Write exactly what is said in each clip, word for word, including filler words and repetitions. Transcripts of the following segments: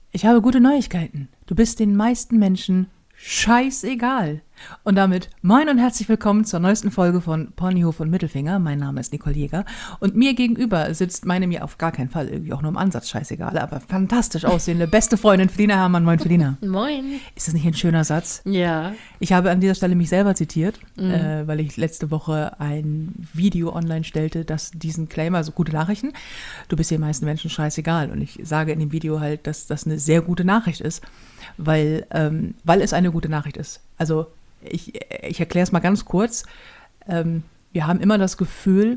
Ich habe gute Neuigkeiten. Du bist den meisten Menschen scheißegal. Und damit moin und herzlich willkommen zur neuesten Folge von Ponyhof und Mittelfinger. Mein Name ist Nicole Jäger und mir gegenüber sitzt meine mir auf gar keinen Fall irgendwie auch nur im Ansatz scheißegal, aber fantastisch aussehende beste Freundin Felina Herrmann. Moin Felina. Moin. Ist das nicht ein schöner Satz? Ja. Ich habe an dieser Stelle mich selber zitiert, Mhm. äh, weil ich letzte Woche ein Video online stellte, das diesen Claim, also gute Nachrichten, du bist den meisten Menschen scheißegal. Und ich sage in dem Video halt, dass das eine sehr gute Nachricht ist, weil, ähm, weil es eine gute Nachricht ist. Also ich, ich erkläre es mal ganz kurz. Ähm, wir haben immer das Gefühl,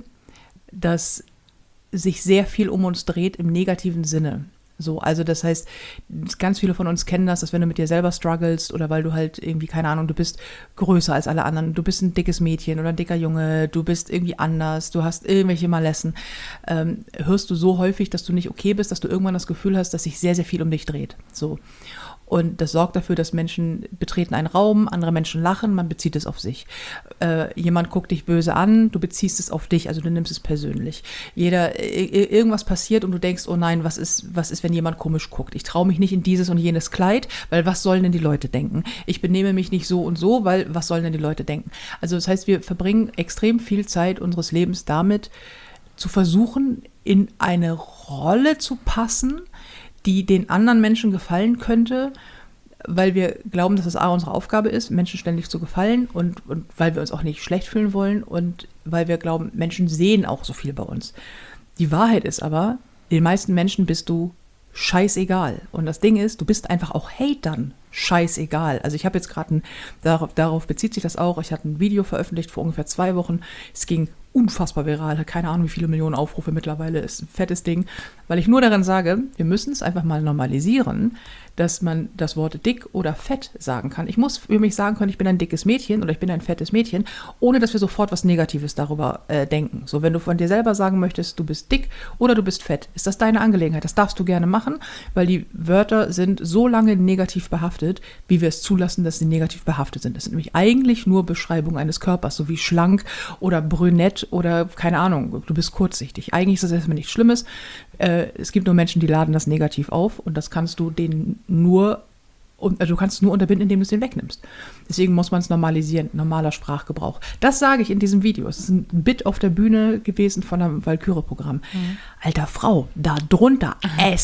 dass sich sehr viel um uns dreht im negativen Sinne. So, also das heißt, ganz viele von uns kennen das, dass wenn du mit dir selber strugglest oder weil du halt irgendwie, keine Ahnung, du bist größer als alle anderen, du bist ein dickes Mädchen oder ein dicker Junge, du bist irgendwie anders, du hast irgendwelche Malessen, ähm, hörst du so häufig, dass du nicht okay bist, dass du irgendwann das Gefühl hast, dass sich sehr, sehr viel um dich dreht. So. Und das sorgt dafür, dass Menschen betreten einen Raum, andere Menschen lachen, man bezieht es auf sich. Äh, jemand guckt dich böse an, du beziehst es auf dich, also du nimmst es persönlich. Jeder, äh, irgendwas passiert und du denkst, oh nein, was ist, was ist, wenn jemand komisch guckt? Ich traue mich nicht in dieses und jenes Kleid, weil was sollen denn die Leute denken? Ich benehme mich nicht so und so, weil was sollen denn die Leute denken? Also das heißt, wir verbringen extrem viel Zeit unseres Lebens damit, zu versuchen, in eine Rolle zu passen, die den anderen Menschen gefallen könnte, weil wir glauben, dass es A, unsere Aufgabe ist, Menschen ständig zu gefallen und, und weil wir uns auch nicht schlecht fühlen wollen und weil wir glauben, Menschen sehen auch so viel bei uns. Die Wahrheit ist aber, den meisten Menschen bist du scheißegal. Und das Ding ist, du bist einfach auch Hatern scheißegal. Also ich habe jetzt gerade, darauf, darauf bezieht sich das auch, ich hatte ein Video veröffentlicht vor ungefähr zwei Wochen, es ging unfassbar viral, keine Ahnung, wie viele Millionen Aufrufe mittlerweile, ist ein fettes Ding, weil ich nur daran sage, wir müssen es einfach mal normalisieren, dass man das Wort dick oder fett sagen kann. Ich muss für mich sagen können, ich bin ein dickes Mädchen oder ich bin ein fettes Mädchen, ohne dass wir sofort was Negatives darüber äh, denken. So, wenn du von dir selber sagen möchtest, du bist dick oder du bist fett, ist das deine Angelegenheit. Das darfst du gerne machen, weil die Wörter sind so lange negativ behaftet, wie wir es zulassen, dass sie negativ behaftet sind. Das sind nämlich eigentlich nur Beschreibungen eines Körpers, so wie schlank oder brünett oder keine Ahnung, du bist kurzsichtig. Eigentlich ist das erstmal nichts Schlimmes. Äh, es gibt nur Menschen, die laden das negativ auf und das kannst du denen nur, und, also du kannst es nur unterbinden, indem du es denen wegnimmst. Deswegen muss man es normalisieren, normaler Sprachgebrauch. Das sage ich in diesem Video. Es ist ein Bit auf der Bühne gewesen von einem Valkyrie-Programm. Mhm. Alter Frau, da drunter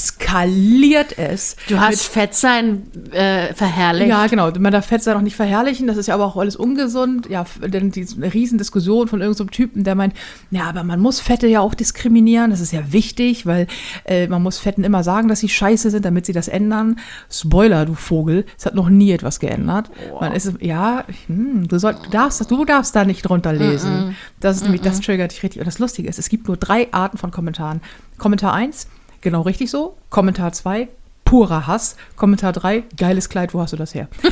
eskaliert es. Du hast Fettsein äh, verherrlicht. Ja, genau. Man darf Fettsein auch nicht verherrlichen. Das ist ja aber auch alles ungesund. Ja, denn die eine Riesendiskussion von irgendeinem so Typen, der meint, ja, aber man muss Fette ja auch diskriminieren. Das ist ja wichtig, weil äh, man muss Fetten immer sagen, dass sie scheiße sind, damit sie das ändern. Spoiler, du Vogel. Es hat noch nie etwas geändert. Wow. Man ist, ja, hm, du, soll, du, darfst, du darfst da nicht drunter lesen. Mm-mm. Das ist nämlich, das triggert dich richtig. Und das Lustige ist, es gibt nur drei Arten von Kommentaren. Kommentar eins, genau richtig so. Kommentar zwei, purer Hass. Kommentar drei, geiles Kleid, wo hast du das her? wie,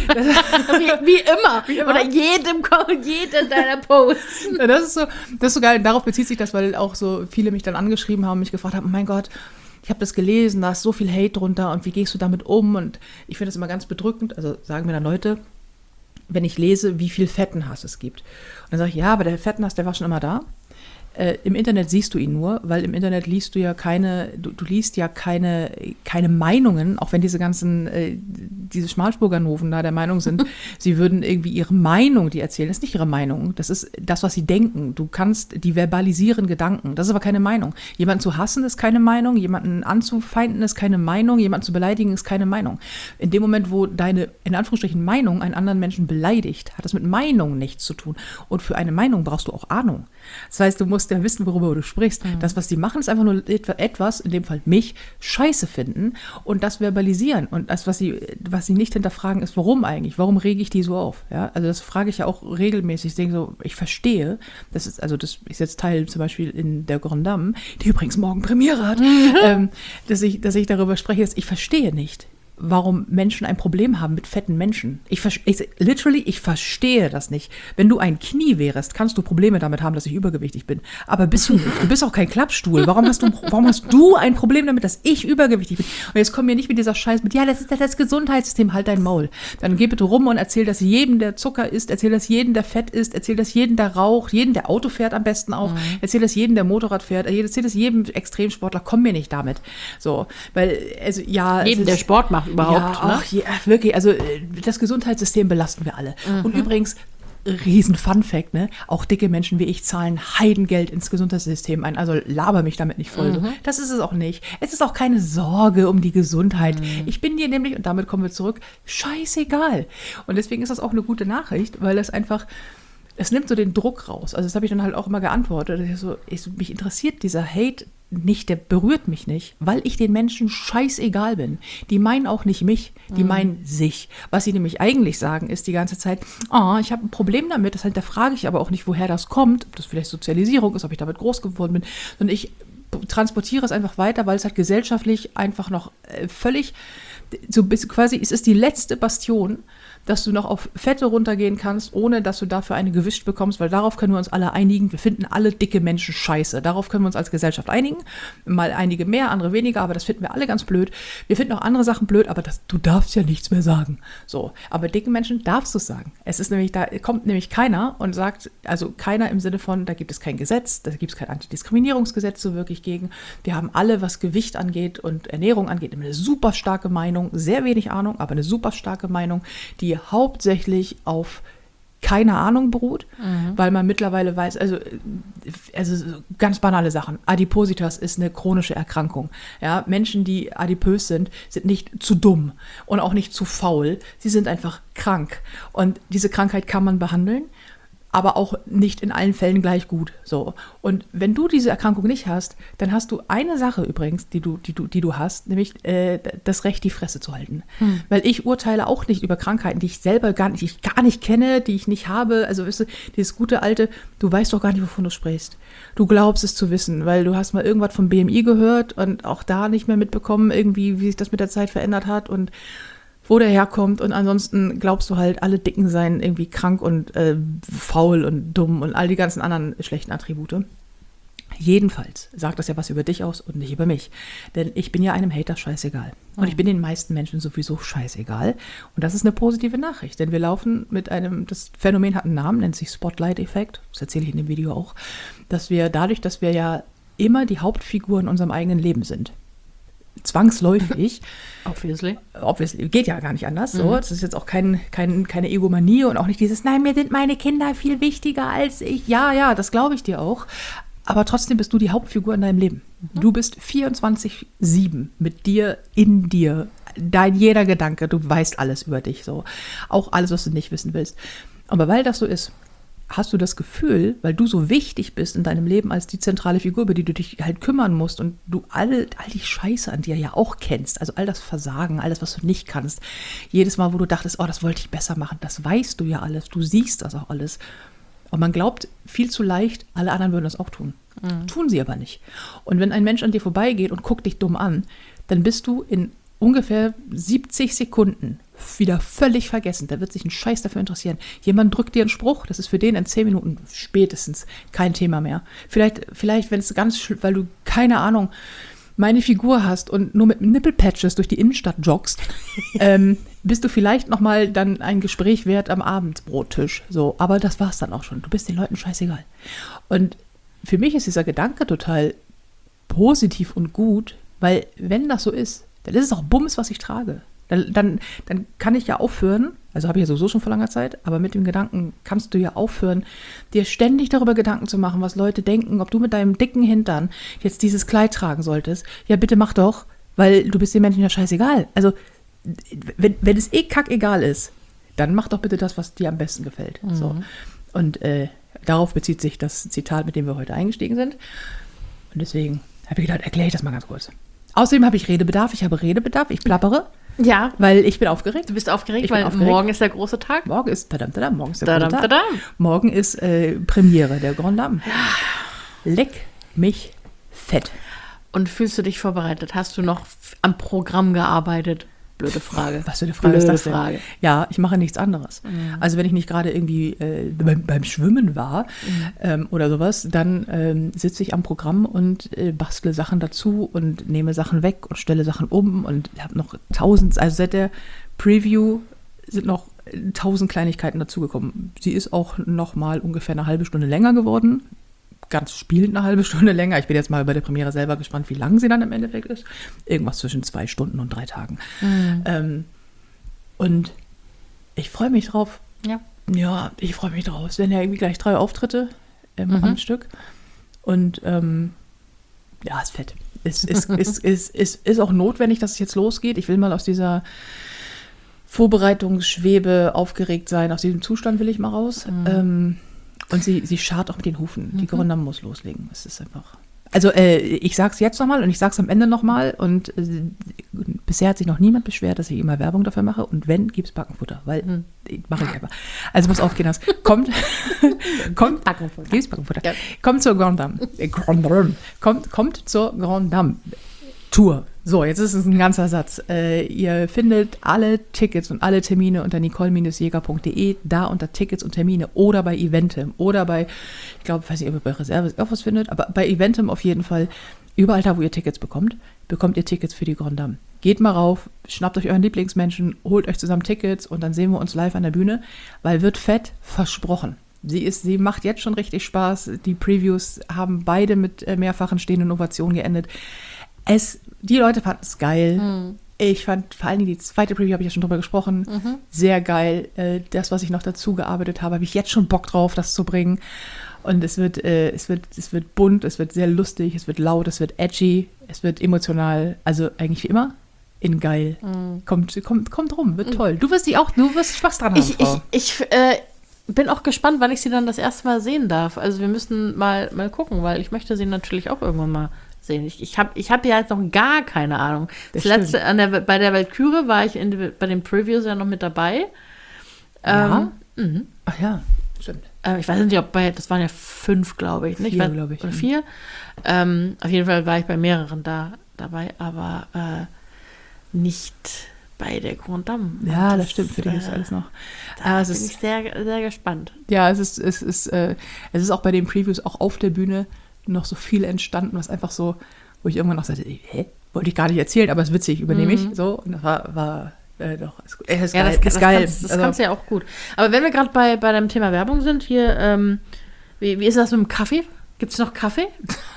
wie, immer. wie immer. Oder jedem, jedem deiner Posts. Ja, das ist so, das ist so geil. Darauf bezieht sich das, weil auch so viele mich dann angeschrieben haben, mich gefragt haben, oh mein Gott, ich habe das gelesen, da ist so viel Hate drunter und wie gehst du damit um? Und ich finde das immer ganz bedrückend. Also sagen mir dann Leute, wenn ich lese, wie viel Fettenhass es gibt. Und dann sage ich, ja, aber der Fettenhass, der war schon immer da. Äh, im Internet siehst du ihn nur, weil im Internet liest du ja keine, du, du liest ja keine, keine Meinungen, auch wenn diese ganzen, äh, diese Schmalspurganoven da der Meinung sind, sie würden irgendwie ihre Meinung, die erzählen, das ist nicht ihre Meinung, das ist das, was sie denken. Du kannst, die verbalisieren Gedanken, das ist aber keine Meinung. Jemanden zu hassen ist keine Meinung, jemanden anzufeinden ist keine Meinung, jemanden zu beleidigen ist keine Meinung. In dem Moment, wo deine, in Anführungsstrichen, Meinung einen anderen Menschen beleidigt, hat das mit Meinung nichts zu tun. Und für eine Meinung brauchst du auch Ahnung. Das heißt, du musst ja wissen, worüber du sprichst. Mhm. Das, was die machen, ist einfach nur etwas, in dem Fall mich, scheiße finden und das verbalisieren. Und das, was sie, was sie nicht hinterfragen, ist, warum eigentlich? Warum rege ich die so auf? Ja, also das frage ich ja auch regelmäßig. Ich denke so, ich verstehe, das ist, also das ist jetzt Teil zum Beispiel in der Grand Dame, die übrigens morgen Premiere hat, mhm. ähm, dass ich, dass ich darüber spreche, dass ich verstehe nicht, warum Menschen ein Problem haben mit fetten Menschen. Ich, ich literally, ich verstehe das nicht. Wenn du ein Knie wärst, kannst du Probleme damit haben, dass ich übergewichtig bin. Aber bist du nicht. Du bist auch kein Klappstuhl. Warum hast du, warum hast du ein Problem damit, dass ich übergewichtig bin? Und jetzt komm mir nicht mit dieser Scheiß mit, ja, das ist das Gesundheitssystem, halt dein Maul. Dann geh bitte rum und erzähl das jedem, der Zucker isst, erzähl das jedem, der Fett isst, erzähl das jedem, der raucht, jedem, der Auto fährt am besten auch, mhm. erzähl das jedem, der Motorrad fährt, erzähl das jedem Extremsportler, komm mir nicht damit. So, weil, also, ja. Jedem, der Sport macht. überhaupt. Ja, Ne? ach, ja, wirklich, also äh, das Gesundheitssystem belasten wir alle. Mhm. Und übrigens, riesen Fun-Fact, ne? Auch dicke Menschen wie ich zahlen Heidengeld ins Gesundheitssystem ein. Also laber mich damit nicht voll. Mhm. So. Das ist es auch nicht. Es ist auch keine Sorge um die Gesundheit. Mhm. Ich bin dir nämlich, und damit kommen wir zurück, scheißegal. Und deswegen ist das auch eine gute Nachricht, weil das einfach, es nimmt so den Druck raus. Also das habe ich dann halt auch immer geantwortet. Ich so, ich so, mich interessiert dieser Hate nicht, der berührt mich nicht, weil ich den Menschen scheißegal bin. Die meinen auch nicht mich, die mhm. meinen sich. Was sie nämlich eigentlich sagen, ist die ganze Zeit, oh, ich habe ein Problem damit, das hinterfrage ich aber auch nicht, woher das kommt, ob das vielleicht Sozialisierung ist, ob ich damit groß geworden bin, sondern ich transportiere es einfach weiter, weil es halt gesellschaftlich einfach noch äh, völlig, so bis quasi, es ist die letzte Bastion, dass du noch auf Fette runtergehen kannst, ohne dass du dafür eine gewischt bekommst, weil darauf können wir uns alle einigen. Wir finden alle dicke Menschen scheiße. Darauf können wir uns als Gesellschaft einigen. Mal einige mehr, andere weniger, aber das finden wir alle ganz blöd. Wir finden auch andere Sachen blöd, aber das, du darfst ja nichts mehr sagen. So, aber dicken Menschen darfst du es sagen. Es ist nämlich, da kommt nämlich keiner und sagt, also keiner im Sinne von, da gibt es kein Gesetz, da gibt es kein Antidiskriminierungsgesetz so wirklich gegen. Wir haben alle, was Gewicht angeht und Ernährung angeht, eine super starke Meinung, sehr wenig Ahnung, aber eine super starke Meinung, die hauptsächlich auf keine Ahnung beruht, mhm. weil man mittlerweile weiß, also, also ganz banale Sachen. Adipositas ist eine chronische Erkrankung. Ja, Menschen, die adipös sind, sind nicht zu dumm und auch nicht zu faul. Sie sind einfach krank. Und diese Krankheit kann man behandeln, aber auch nicht in allen Fällen gleich gut. So. Und wenn du diese Erkrankung nicht hast, dann hast du eine Sache übrigens, die du, die du, die du hast, nämlich äh, das Recht, die Fresse zu halten. Hm. Weil ich urteile auch nicht über Krankheiten, die ich selber gar nicht, die ich gar nicht kenne, die ich nicht habe. Also weißt du, dieses gute alte, du weißt doch gar nicht, wovon du sprichst. Du glaubst es zu wissen, weil du hast mal irgendwas vom B M I gehört und auch da nicht mehr mitbekommen, irgendwie, wie sich das mit der Zeit verändert hat und wo der herkommt, und ansonsten glaubst du halt, alle Dicken seien irgendwie krank und äh, faul und dumm und all die ganzen anderen schlechten Attribute. Jedenfalls sagt das ja was über dich aus und nicht über mich. Denn ich bin ja einem Hater scheißegal. Und Mhm. ich bin den meisten Menschen sowieso scheißegal. Und das ist eine positive Nachricht, denn wir laufen mit einem, das Phänomen hat einen Namen, nennt sich Spotlight-Effekt, das erzähle ich in dem Video auch, dass wir dadurch, dass wir ja immer die Hauptfigur in unserem eigenen Leben sind, zwangsläufig. Obviously. Obviously. Geht ja gar nicht anders. So. Mhm. Das ist jetzt auch kein, kein, keine Egomanie und auch nicht dieses, nein, mir sind meine Kinder viel wichtiger als ich. Ja, ja, das glaube ich dir auch. Aber trotzdem bist du die Hauptfigur in deinem Leben. Mhm. Du bist vierundzwanzig sieben mit dir, in dir. Dein jeder Gedanke, du weißt alles über dich. So. Auch alles, was du nicht wissen willst. Aber weil das so ist, hast du das Gefühl, weil du so wichtig bist in deinem Leben als die zentrale Figur, über die du dich halt kümmern musst und du all, all die Scheiße an dir ja auch kennst, also all das Versagen, alles, was du nicht kannst, jedes Mal, wo du dachtest, oh, das wollte ich besser machen, das weißt du ja alles, du siehst das auch alles. Und man glaubt viel zu leicht, alle anderen würden das auch tun. Mhm. Tun sie aber nicht. Und wenn ein Mensch an dir vorbeigeht und guckt dich dumm an, dann bist du in ungefähr siebzig Sekunden wieder völlig vergessen. Der wird sich einen Scheiß dafür interessieren. Jemand drückt dir einen Spruch, das ist für den in zehn Minuten spätestens kein Thema mehr. Vielleicht, vielleicht wenn es ganz, weil du, keine Ahnung, meine Figur hast und nur mit Nippelpatches durch die Innenstadt joggst, ähm, bist du vielleicht nochmal dann ein Gespräch wert am Abendbrottisch. So, aber das war's dann auch schon. Du bist den Leuten scheißegal. Und für mich ist dieser Gedanke total positiv und gut, weil wenn das so ist, dann ist es auch Bums, was ich trage. Dann, dann, dann kann ich ja aufhören, also habe ich ja sowieso schon vor langer Zeit, aber mit dem Gedanken kannst du ja aufhören, dir ständig darüber Gedanken zu machen, was Leute denken, ob du mit deinem dicken Hintern jetzt dieses Kleid tragen solltest. Ja, bitte mach doch, weil du bist den Menschen ja scheißegal. Also, wenn, wenn es eh kackegal ist, dann mach doch bitte das, was dir am besten gefällt. Mhm. So. Und äh, darauf bezieht sich das Zitat, mit dem wir heute eingestiegen sind. Und deswegen habe ich gedacht, erkläre ich das mal ganz kurz. Außerdem habe ich Redebedarf, ich habe Redebedarf, ich plappere. Ja. Weil ich bin aufgeregt. Du bist aufgeregt, ich bin weil aufgeregt. Morgen ist der große Tag. Morgen ist, tadam, tadam, morgen ist der tadam, große Tag. tadam. Morgen ist äh, Premiere der Grand Dame. Leck mich fett. Und fühlst du dich vorbereitet? Hast du noch am Programm gearbeitet? Blöde Frage. Was für eine Frage Blöde ist das denn? Frage. Ja, ich mache nichts anderes. Mhm. Also wenn ich nicht gerade irgendwie äh, beim, beim Schwimmen war mhm. ähm, oder sowas, dann ähm, sitze ich am Programm und äh, bastle Sachen dazu und nehme Sachen weg und stelle Sachen um und habe noch tausend, also seit der Preview sind noch tausend Kleinigkeiten dazugekommen. Sie ist auch noch mal ungefähr eine halbe Stunde länger geworden. ganz spielend eine halbe Stunde länger. Ich bin jetzt mal bei der Premiere selber gespannt, wie lang sie dann im Endeffekt ist. Irgendwas zwischen zwei Stunden und drei Tagen. Mhm. Ähm, und ich freue mich drauf. Ja. Ja, ich freue mich drauf. Es werden ja irgendwie gleich drei Auftritte ähm, mhm. am Stück. Und ähm, ja, ist fett. Es ist, ist, ist, ist, ist auch notwendig, dass es jetzt losgeht. Ich will mal aus dieser Vorbereitungsschwebe aufgeregt sein. Aus diesem Zustand will ich mal raus. Mhm. Ähm, und sie, sie scharrt auch mit den Hufen. Mhm. Die Gründer muss loslegen. Es ist einfach... Also äh, ich sag's jetzt nochmal und ich sag's am Ende nochmal und äh, bisher hat sich noch niemand beschwert, dass ich immer Werbung dafür mache und wenn, gibt's Backenfutter, weil hm. mache ich einfach. Also muss aufgehen, das kommt, kommt, Backenfutter. Gibt's Backenfutter. Ja. Kommt zur Grand Dame, äh, Grand Dame. Kommt, kommt zur Grand Dame Tour. So, jetzt ist es ein ganzer Satz. Äh, ihr findet alle Tickets und alle Termine unter nicole jäger punkt de, da unter Tickets und Termine oder bei Eventim oder bei, ich glaube, weiß nicht, ob ihr bei Reserve auch was findet, aber bei Eventim auf jeden Fall, überall da, wo ihr Tickets bekommt, bekommt ihr Tickets für die Grand Dame. Geht mal rauf, schnappt euch euren Lieblingsmenschen, holt euch zusammen Tickets und dann sehen wir uns live an der Bühne, weil wird fett versprochen. Sie ist, sie macht jetzt schon richtig Spaß. Die Previews haben beide mit äh, mehrfachen stehenden Ovationen geendet. Es, die Leute fanden es geil. Mhm. Ich fand vor allen Dingen die zweite Preview, habe ich ja schon drüber gesprochen, mhm. sehr geil. Äh, das, was ich noch dazu gearbeitet habe, habe ich jetzt schon Bock drauf, das zu bringen. Und es wird, äh, es wird, es wird bunt, es wird sehr lustig, es wird laut, es wird edgy, es wird emotional. Also eigentlich wie immer in geil. Mhm. Kommt, kommt, kommt rum, wird toll. Du wirst die auch, du wirst Spaß dran haben, Ich, ich, ich äh, bin auch gespannt, wann ich sie dann das erste Mal sehen darf. Also wir müssen mal, mal gucken, weil ich möchte sie natürlich auch irgendwann mal sehen. Ich, ich habe ich hab ja jetzt noch gar keine Ahnung. Das, das letzte, an der, bei der Walküre war ich in, bei den Previews ja noch mit dabei. Ja? Ähm, Ach ja, stimmt. Äh, ich weiß nicht, ob bei, das waren ja fünf, glaube ich. Nicht? Vier, glaube ich. Oder vier. Ähm, auf jeden Fall war ich bei mehreren da dabei, aber äh, nicht bei der Grand Dame. Ja, das, das stimmt, für dich äh, ist alles noch. Da ah, bin ist, ich sehr, sehr gespannt. Ja, es ist, es ist, äh, es ist auch bei den Previews, auch auf der Bühne, noch so viel entstanden, was einfach so, wo ich irgendwann noch sagte, hä, wollte ich gar nicht erzählen, aber es ist witzig, übernehme ich. Mhm. So, und das war, war äh, doch, ist, äh, ist ja, geil. Das, ist das, geil. Kannst, das also, kannst du ja auch gut. Aber wenn wir gerade bei, bei dem Thema Werbung sind, hier, ähm, wie, wie ist das mit dem Kaffee? Gibt es noch Kaffee?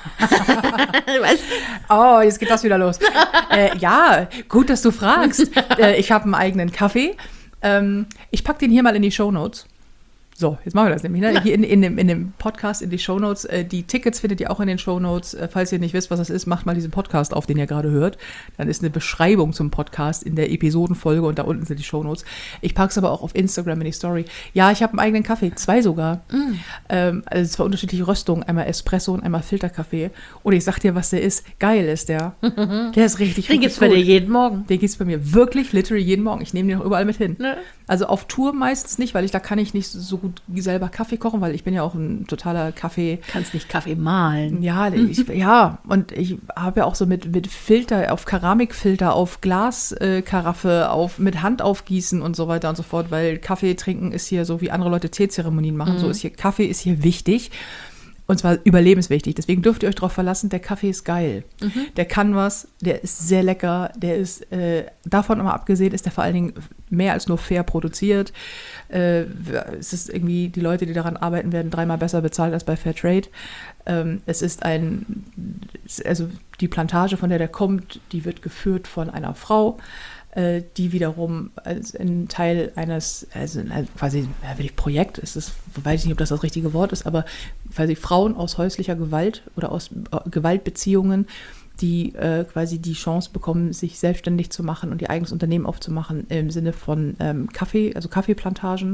Oh, jetzt geht das wieder los. äh, ja, gut, dass du fragst. äh, ich habe einen eigenen Kaffee. Ähm, ich packe den hier mal in die Shownotes. So, jetzt machen wir das nämlich. Ne? Hier in, in, dem, in dem Podcast, in die Shownotes. Äh, die Tickets findet ihr auch in den Shownotes. Äh, falls ihr nicht wisst, was das ist, macht mal diesen Podcast auf, den ihr gerade hört. Dann ist eine Beschreibung zum Podcast in der Episodenfolge und da unten sind die Shownotes. Ich packe es aber auch auf Instagram in die Story. Ja, ich habe einen eigenen Kaffee, zwei sogar. Mm. Ähm, also zwei unterschiedliche Röstungen, einmal Espresso und einmal Filterkaffee. Und ich sag dir, was der ist. Geil ist der. Der ist richtig, den richtig gibt's gut. bei dir jeden Morgen. Den gibt's bei mir wirklich literally jeden Morgen. Ich nehme den auch überall mit hin. Ne? Also auf Tour meistens nicht, weil ich da kann ich nicht so gut selber Kaffee kochen, weil ich bin ja auch ein totaler Kaffee. Kannst nicht Kaffee mahlen. Ja, ich, ja, und ich habe ja auch so mit, mit Filter, auf Keramikfilter, auf Glaskaraffe, auf mit Hand aufgießen und so weiter und so fort, weil Kaffee trinken ist hier so, wie andere Leute Teezeremonien machen. Mhm. So ist hier, Kaffee ist hier wichtig. Und zwar überlebenswichtig. Deswegen dürft ihr euch darauf verlassen, der Kaffee ist geil. Mhm. Der kann was, der ist sehr lecker, der ist, äh, davon mal abgesehen, ist der vor allen Dingen mehr als nur fair produziert. Äh, es ist irgendwie, die Leute, die daran arbeiten, werden dreimal besser bezahlt als bei Fairtrade. Ähm, es ist ein, also die Plantage, von der der kommt, die wird geführt von einer Frau, äh, die wiederum als ein Teil eines, also quasi, ja, will ich Projekt, ist es, weiß ich nicht, ob das das richtige Wort ist, aber quasi Frauen aus häuslicher Gewalt oder aus äh, Gewaltbeziehungen, die äh, quasi die Chance bekommen, sich selbstständig zu machen und ihr eigenes Unternehmen aufzumachen im Sinne von ähm, Kaffee, also Kaffeeplantagen.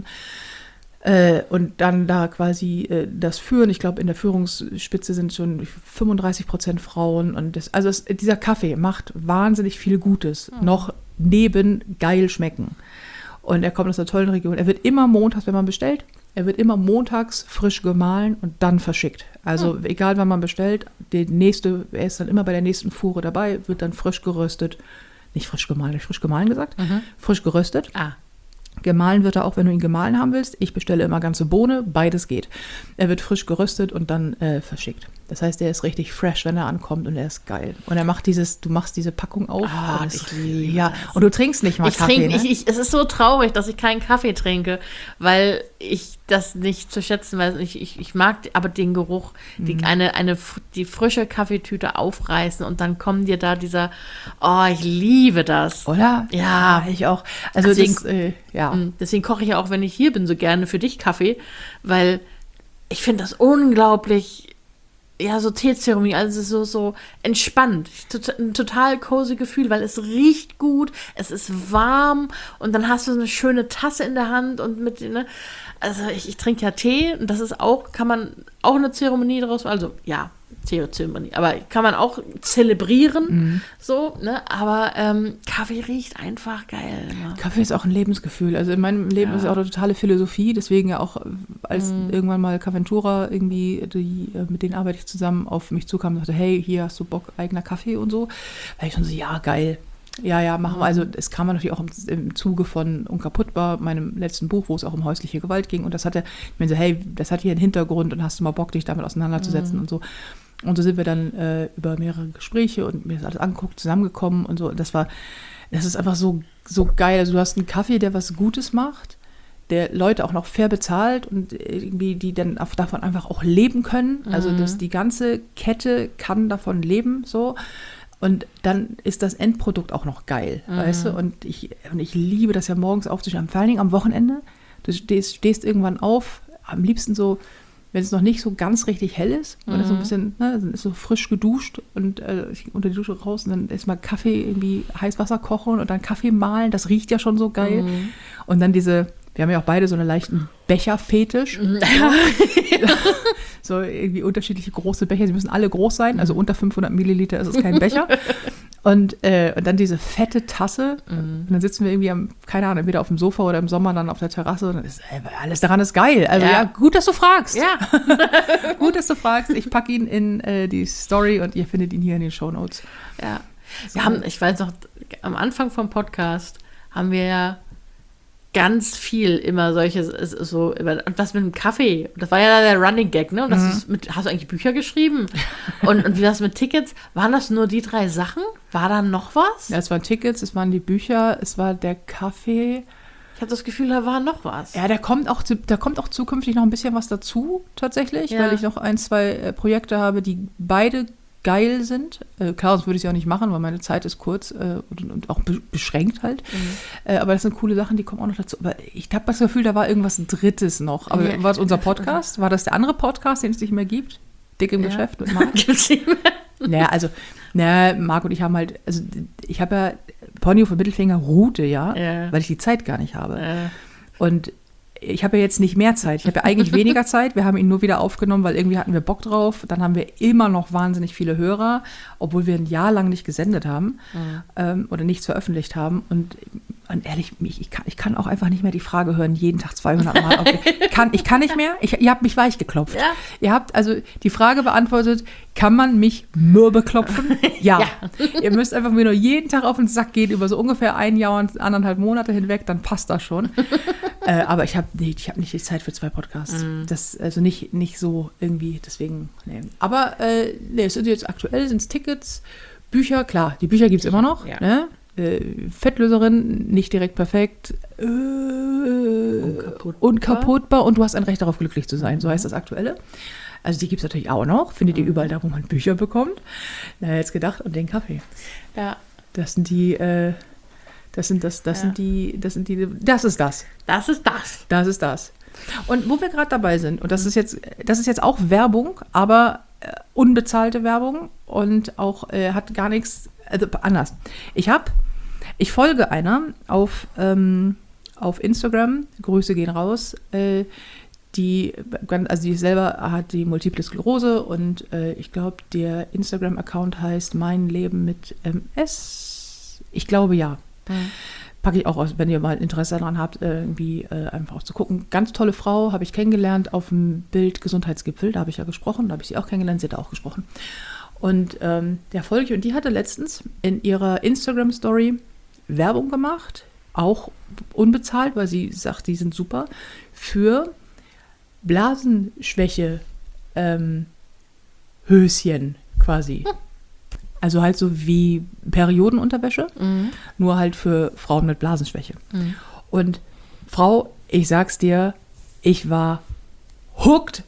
Äh, und dann da quasi äh, das Führen, ich glaube, in der Führungsspitze sind schon fünfunddreißig Prozent Frauen. Und das, also es, dieser Kaffee macht wahnsinnig viel Gutes, mhm. noch neben geil schmecken. Und er kommt aus einer tollen Region. Er wird immer montags, wenn man bestellt, er wird immer montags frisch gemahlen und dann verschickt. Also mhm. egal, wann man bestellt, der nächste, er ist dann immer bei der nächsten Fuhre dabei, wird dann frisch geröstet. Nicht frisch gemahlen, habe ich frisch gemahlen gesagt? Mhm. Frisch geröstet. Ah. Gemahlen wird er auch, wenn du ihn gemahlen haben willst. Ich bestelle immer ganze Bohne, beides geht. Er wird frisch geröstet und dann äh, verschickt. Das heißt, der ist richtig fresh, wenn er ankommt und er ist geil. Und er macht dieses, du machst diese Packung auf. Ah, und ich es, liebe ja, das. und du trinkst nicht mal Ich Kaffee, trinke, ne? ich, ich, es ist so traurig, dass ich keinen Kaffee trinke, weil ich das nicht zu schätzen weiß. Ich, ich, ich mag aber den Geruch, die, Mhm. eine, eine, die frische Kaffeetüte aufreißen und dann kommen dir da dieser, oh, ich liebe das. Oder? Ja. ich auch. Also Deswegen- das, äh, ja. Mm, Deswegen koche ich ja auch, wenn ich hier bin, so gerne für dich Kaffee, weil ich finde das unglaublich, ja, so Teezeremonie, also so, so entspannt. Tot- Ein total cozy Gefühl, weil es riecht gut, es ist warm und dann hast du so eine schöne Tasse in der Hand und mit, ne, also ich, ich trinke ja Tee und das ist auch, kann man auch eine Zeremonie daraus, also ja, Tee-Zeremonie, aber kann man auch zelebrieren, Mhm. so, ne, aber ähm, Kaffee riecht einfach geil. Immer. Kaffee ist auch ein Lebensgefühl. Also in meinem Leben Ja. ist es auch eine totale Philosophie. Deswegen ja auch, als Mhm. irgendwann mal Caventura irgendwie, die, äh, mit denen arbeite ich zusammen, auf mich zukam und sagte, hey, hier hast du Bock, eigener Kaffee und so. War ich schon so, ja, geil. Ja, ja, machen wir. Also es kam natürlich auch im, im Zuge von Unkaputtbar, meinem letzten Buch, wo es auch um häusliche Gewalt ging. Und das hatte, ich meine so, hey, das hat hier einen Hintergrund und hast du mal Bock, dich damit auseinanderzusetzen und so. Und so sind wir dann äh, über mehrere Gespräche und mir das alles angeguckt, zusammengekommen und so. Und das war, das ist einfach so, so geil. Also du hast einen Kaffee, der was Gutes macht, der Leute auch noch fair bezahlt und irgendwie die dann auf, davon einfach auch leben können. Also dass die ganze Kette kann davon leben, so. Und dann ist das Endprodukt auch noch geil, Mhm. weißt du? Und ich, und ich liebe das ja morgens aufzustehen, vor allen Dingen am Wochenende. Du stehst, stehst irgendwann auf, am liebsten so, wenn es noch nicht so ganz richtig hell ist, wenn es so ein bisschen, ne, dann ist so frisch geduscht und äh, ich unter die Dusche raus und dann erstmal Kaffee, irgendwie Heißwasser kochen und dann Kaffee mahlen, das riecht ja schon so geil. Mhm. Und dann diese, wir haben ja auch beide so einen leichten Becherfetisch. So irgendwie unterschiedliche große Becher, sie müssen alle groß sein, also unter fünfhundert Milliliter ist es kein Becher. Und, äh, und dann diese fette Tasse. Und dann sitzen wir irgendwie am, keine Ahnung, entweder auf dem Sofa oder im Sommer dann auf der Terrasse. Und dann ist, äh, alles daran ist geil. Also Ja. ja, gut, dass du fragst. Ja, Gut, dass du fragst. Ich packe ihn in äh, die Story und ihr findet ihn hier in den Shownotes. ja. Wir haben, ich weiß noch, am Anfang vom Podcast haben wir ja ganz viel immer solches, es ist so, und was mit dem Kaffee? Das war ja der Running Gag, ne? Und das ist mit, hast du eigentlich Bücher geschrieben? Und, und wie das mit Tickets? Waren das nur die drei Sachen? War da noch was? Ja, es waren Tickets, es waren die Bücher, es war der Kaffee. Ich habe das Gefühl, da war noch was. Ja, da kommt auch, zu- da kommt auch zukünftig noch ein bisschen was dazu, tatsächlich, Ja. weil ich noch ein, zwei äh, Projekte habe, die beide geil sind. Äh, klar, sonst würde ich es ja auch nicht machen, weil meine Zeit ist kurz äh, und, und auch be beschränkt halt. Äh, aber das sind coole Sachen, die kommen auch noch dazu. Aber ich habe das Gefühl, da war irgendwas Drittes noch. Aber Ja. war es unser Podcast? War das der andere Podcast, den es nicht mehr gibt? Dick im Ja. Geschäft mit Marc? Gibt's nicht mehr? Naja, also, naja, Marc und ich haben halt, also ich habe ja Ponyhof und Mittelfinger Route, ja, Ja. weil ich die Zeit gar nicht habe. Äh, Und ich habe ja jetzt nicht mehr Zeit. Ich habe ja eigentlich weniger Zeit. Wir haben ihn nur wieder aufgenommen, weil irgendwie hatten wir Bock drauf. Dann haben wir immer noch wahnsinnig viele Hörer, obwohl wir ein Jahr lang nicht gesendet haben ähm, oder nichts veröffentlicht haben. Und, und ehrlich, ich, ich, kann, ich kann auch einfach nicht mehr die Frage hören, jeden Tag zweihundert Mal. Okay. Ich, kann, ich kann nicht mehr. Ich, ihr habt mich weich geklopft. Ja. Ihr habt also die Frage beantwortet, kann man mich mürbe klopfen? Ja. Ihr müsst einfach mir nur jeden Tag auf den Sack gehen, über so ungefähr ein Jahr und anderthalb Monate hinweg, dann passt das schon. äh, aber ich habe nee, ich hab nicht die Zeit für zwei Podcasts. Das, also nicht, nicht so irgendwie, deswegen, nee. Aber äh, nee, es sind jetzt aktuell, sind es Tickets, Bücher, klar, die Bücher gibt es immer noch. Ja. Ne? Äh, Fettlöserin, nicht direkt perfekt, äh, Unkaputtbar. unkaputtbar und du hast ein Recht darauf, glücklich zu sein, so heißt das Aktuelle. Also die gibt es natürlich auch noch, findet ihr überall da, wo man Bücher bekommt. Na, jetzt gedacht, und den Kaffee. ja, Das sind die, äh, das sind das, das Ja. sind die, das sind die, das ist das. das ist das. Das ist das. Und wo wir gerade dabei sind, und das ist jetzt, das ist jetzt auch Werbung, aber äh, unbezahlte Werbung und auch äh, hat gar nichts, also anders. Ich habe, ich folge einer auf, ähm, auf Instagram, Grüße gehen raus, äh, die, also die selber hat die Multiple Sklerose und äh, ich glaube, der Instagram-Account heißt Mein Leben mit M S. Ich glaube ja. Packe ich auch aus, wenn ihr mal Interesse daran habt, äh, irgendwie äh, einfach auch zu gucken. Ganz tolle Frau, habe ich kennengelernt auf dem Bild Gesundheitsgipfel, da habe ich ja gesprochen, da habe ich sie auch kennengelernt, sie hat auch gesprochen. Und ähm, der folge ich, und die hatte letztens in ihrer Instagram-Story Werbung gemacht, auch unbezahlt, weil sie sagt, die sind super, für Blasenschwäche ähm, Höschen quasi. Hm. Also halt so wie Periodenunterwäsche, mhm. nur halt für Frauen mit Blasenschwäche. Mhm. Und Frau, ich sag's dir, ich war hooked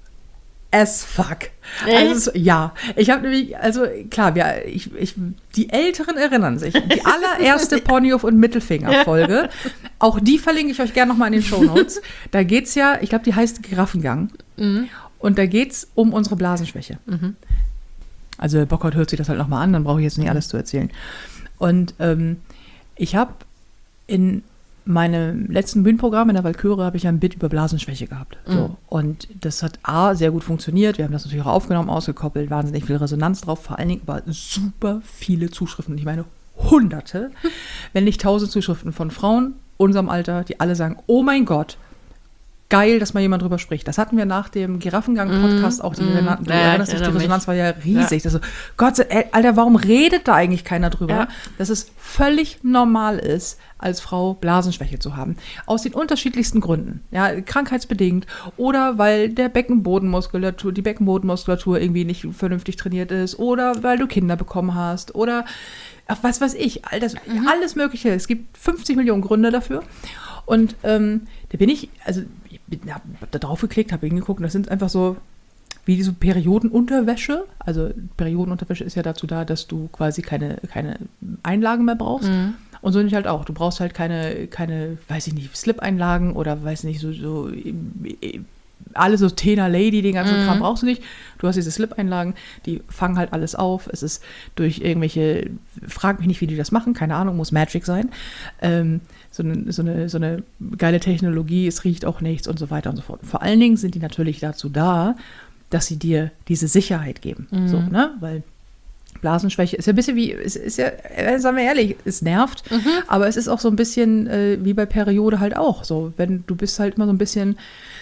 as fuck. Also, ja, ich habe nämlich, also klar, wir, ich, ich, die Älteren erinnern sich. Die allererste Ponyhof- und Mittelfinger-Folge, auch die verlinke ich euch gerne nochmal in den Shownotes. Da geht's ja, ich glaube, die heißt Giraffengang. Mhm. Und da geht's um unsere Blasenschwäche. Mhm. Also wer Bock hat, hört sich das halt nochmal an, dann brauche ich jetzt nicht alles zu erzählen. Und ähm, ich habe in meinem letzten Bühnenprogramm in der Walküre habe ich ein Bit über Blasenschwäche gehabt. So. Mhm. Und das hat A, sehr gut funktioniert. Wir haben das natürlich auch aufgenommen, ausgekoppelt, wahnsinnig viel Resonanz drauf, vor allen Dingen aber super viele Zuschriften. Ich meine Hunderte, wenn nicht tausend Zuschriften von Frauen unserem Alter, die alle sagen, oh mein Gott, geil, dass mal jemand drüber spricht. Das hatten wir nach dem Giraffengang-Podcast auch. Die, mm, du ja, erinnerst dich, die Resonanz war ja riesig. Ja. Das so, Gott, ey, Alter, warum redet da eigentlich keiner drüber? Ja. Dass es völlig normal ist, als Frau Blasenschwäche zu haben. Aus den unterschiedlichsten Gründen. Ja, krankheitsbedingt oder weil der Beckenbodenmuskulatur, die Beckenbodenmuskulatur irgendwie nicht vernünftig trainiert ist oder weil du Kinder bekommen hast oder ach, was weiß ich. All das, mhm. Alles Mögliche. Es gibt fünfzig Millionen Gründe dafür. Und ähm, da bin ich, also ich bin, hab da drauf geklickt, habe hingeguckt und das sind einfach so wie diese Periodenunterwäsche. Also Periodenunterwäsche ist ja dazu da, dass du quasi keine, keine Einlagen mehr brauchst. Mhm. Und so nicht halt auch. Du brauchst halt keine, keine, weiß ich nicht, Slip-Einlagen oder weiß nicht, so, so alle so Tena Lady, den ganzen mhm. Kram brauchst du nicht. Du hast diese Slip-Einlagen, die fangen halt alles auf. Es ist durch irgendwelche, frag mich nicht, wie die das machen, keine Ahnung, muss Magic sein. Ähm, so, eine, so, eine, so eine geile Technologie, es riecht auch nichts und so weiter und so fort. Vor allen Dingen sind die natürlich dazu da, dass sie dir diese Sicherheit geben. Mhm. So, ne? Weil Blasenschwäche ist ja ein bisschen wie, es ist ja, sagen wir ehrlich, es nervt, mhm. aber es ist auch so ein bisschen äh, wie bei Periode halt auch. So, wenn du bist halt immer so ein bisschen,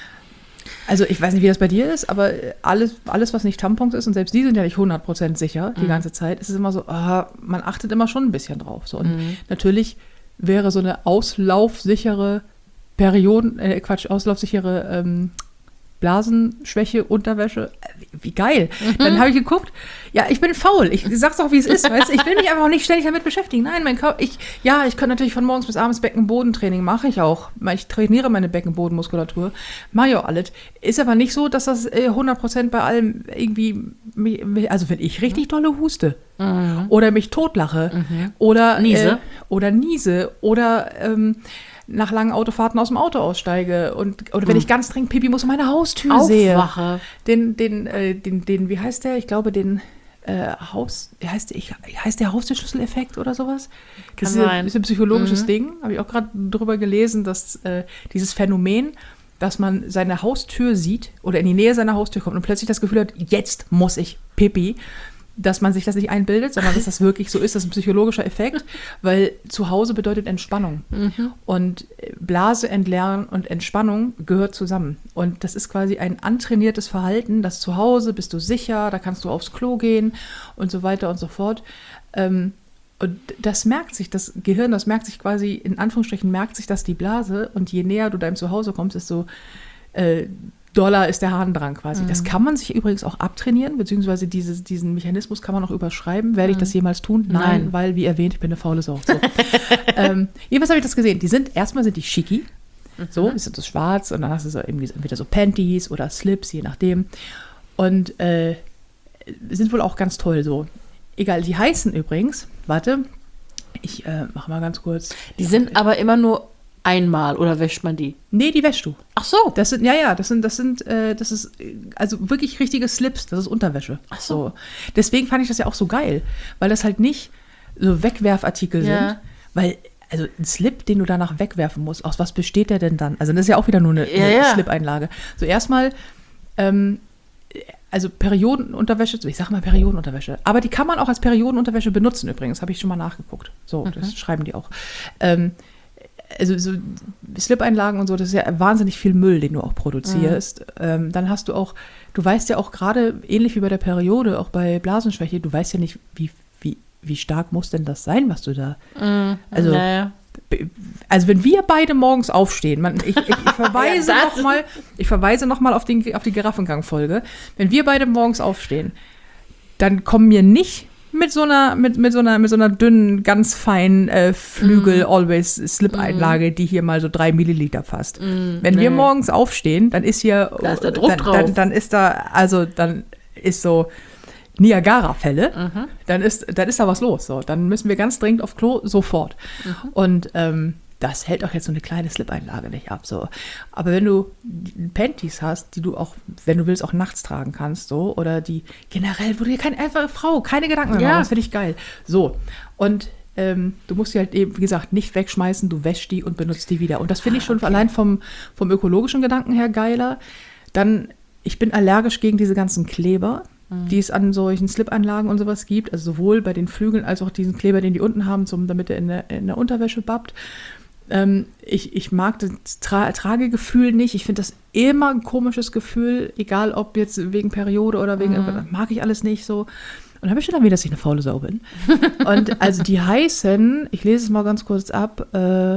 also ich weiß nicht, wie das bei dir ist, aber alles, alles was nicht Tampons ist, und selbst die sind ja nicht hundert Prozent sicher die mhm. ganze Zeit, ist es immer so, ah, man achtet immer schon ein bisschen drauf. So. Und mhm. natürlich wäre so eine auslaufsichere Perioden, äh, Quatsch, auslaufsichere ähm, Blasenschwäche, Unterwäsche, wie geil. Mhm. Dann habe ich geguckt, ja, ich bin faul, ich sag's auch, wie es ist, weißt? Ich will mich einfach auch nicht ständig damit beschäftigen. Nein, mein Körper, ich, ja, ich kann natürlich von morgens bis abends Beckenbodentraining, mache ich auch. Ich trainiere meine Beckenbodenmuskulatur, mache ich auch alles. Ist aber nicht so, dass das hundert Prozent bei allem irgendwie, also wenn ich richtig dolle huste mhm. oder mich totlache mhm. oder niese. Äh, oder niese oder ähm, nach langen Autofahrten aus dem Auto aussteige und oder wenn ich ganz dringend Pipi muss und meine Haustür Aufwache. sehe. Den, den, äh, den, den, wie heißt der? Ich glaube, den äh, Haus, wie heißt der, ich, heißt der Haustürschlüsseleffekt oder sowas? Das ist, ein, ist ein psychologisches mhm. Ding. Habe ich auch gerade drüber gelesen, dass äh, dieses Phänomen, dass man seine Haustür sieht oder in die Nähe seiner Haustür kommt und plötzlich das Gefühl hat, jetzt muss ich Pipi, dass man sich das nicht einbildet, sondern dass das wirklich so ist, das ist ein psychologischer Effekt, weil zu Hause bedeutet Entspannung. Mhm. Und Blase entleeren und Entspannung gehört zusammen. Und das ist quasi ein antrainiertes Verhalten, dass zu Hause bist du sicher, da kannst du aufs Klo gehen und so weiter und so fort. Und das merkt sich, das Gehirn, das merkt sich quasi, in Anführungsstrichen merkt sich das die Blase, und je näher du deinem Zuhause kommst, desto äh, Dollar ist der Harndrang quasi. Mhm. Das kann man sich übrigens auch abtrainieren, beziehungsweise dieses, diesen Mechanismus kann man auch überschreiben. Werde ich das jemals tun? Nein, Nein. Weil, wie erwähnt, ich bin eine faule Sau. So. ähm, jedenfalls habe ich das gesehen. Die sind, erstmal sind die schicki, mhm. so, die sind so schwarz, und dann hast du so irgendwie entweder so Panties oder Slips, je nachdem. Und äh, sind wohl auch ganz toll so. Egal, die heißen übrigens, warte, ich äh, mache mal ganz kurz. Die sind aber immer nur einmal, oder wäscht man die? Nee, die wäschst du. Ach so. Das sind, ja, ja, das sind, das sind, äh, das ist, also wirklich richtige Slips, das ist Unterwäsche. Ach so. so. Deswegen fand ich das ja auch so geil, weil das halt nicht so Wegwerfartikel ja. sind, weil, also ein Slip, den du danach wegwerfen musst, aus was besteht der denn dann? Also das ist ja auch wieder nur eine, ja, eine ja. Slip-Einlage. So erstmal, ähm, also Periodenunterwäsche, ich sag mal Periodenunterwäsche, aber die kann man auch als Periodenunterwäsche benutzen übrigens, habe ich schon mal nachgeguckt. So, mhm. das schreiben die auch. Ähm, also so Slip-Einlagen und so, das ist ja wahnsinnig viel Müll, den du auch produzierst. Mhm. Ähm, dann hast du auch, du weißt ja auch gerade, ähnlich wie bei der Periode, auch bei Blasenschwäche, du weißt ja nicht, wie, wie, wie stark muss denn das sein, was du da, mhm. also naja. Also wenn wir beide morgens aufstehen, man, ich, ich, ich verweise ja, noch mal, ich verweise noch mal auf, den, auf die Giraffengang-Folge, wenn wir beide morgens aufstehen, dann komm mir nicht mit so einer, mit, mit so einer, mit so einer dünnen, ganz feinen äh, Flügel, mm. always Slip-Einlage, die hier mal so drei Milliliter fasst. Mm, Wenn nee. wir morgens aufstehen, dann ist hier, da ist der Druck dann, drauf. Dann, dann ist da, also dann ist so Niagara-Fälle, mhm. dann ist, dann ist da was los. So. Dann müssen wir ganz dringend auf Klo, sofort. Mhm. Und ähm, das hält auch jetzt so eine kleine Slip-Einlage nicht ab. So. Aber wenn du Panties hast, die du auch, wenn du willst, auch nachts tragen kannst, so, oder die generell, wo du dir keine einfache Frau, keine Gedanken mehr ja. machst, das finde ich geil. So. Und ähm, du musst die halt eben, wie gesagt, nicht wegschmeißen, du wäschst die und benutzt die wieder. Und das finde ich schon okay. allein vom, vom ökologischen Gedanken her geiler. Dann, ich bin allergisch gegen diese ganzen Kleber, mhm. die es an solchen Slip-Anlagen und sowas gibt. Also sowohl bei den Flügeln als auch diesen Kleber, den die unten haben, zum, damit er in der, in der Unterwäsche babbt. Ähm, ich, ich mag das Tra- Tragegefühl nicht. Ich finde das immer ein komisches Gefühl, egal ob jetzt wegen Periode oder wegen, mhm. mag ich alles nicht so. Und habe ich schon erwähnt, dass ich eine faule Sau bin. Und also die heißen, ich lese es mal ganz kurz ab, äh,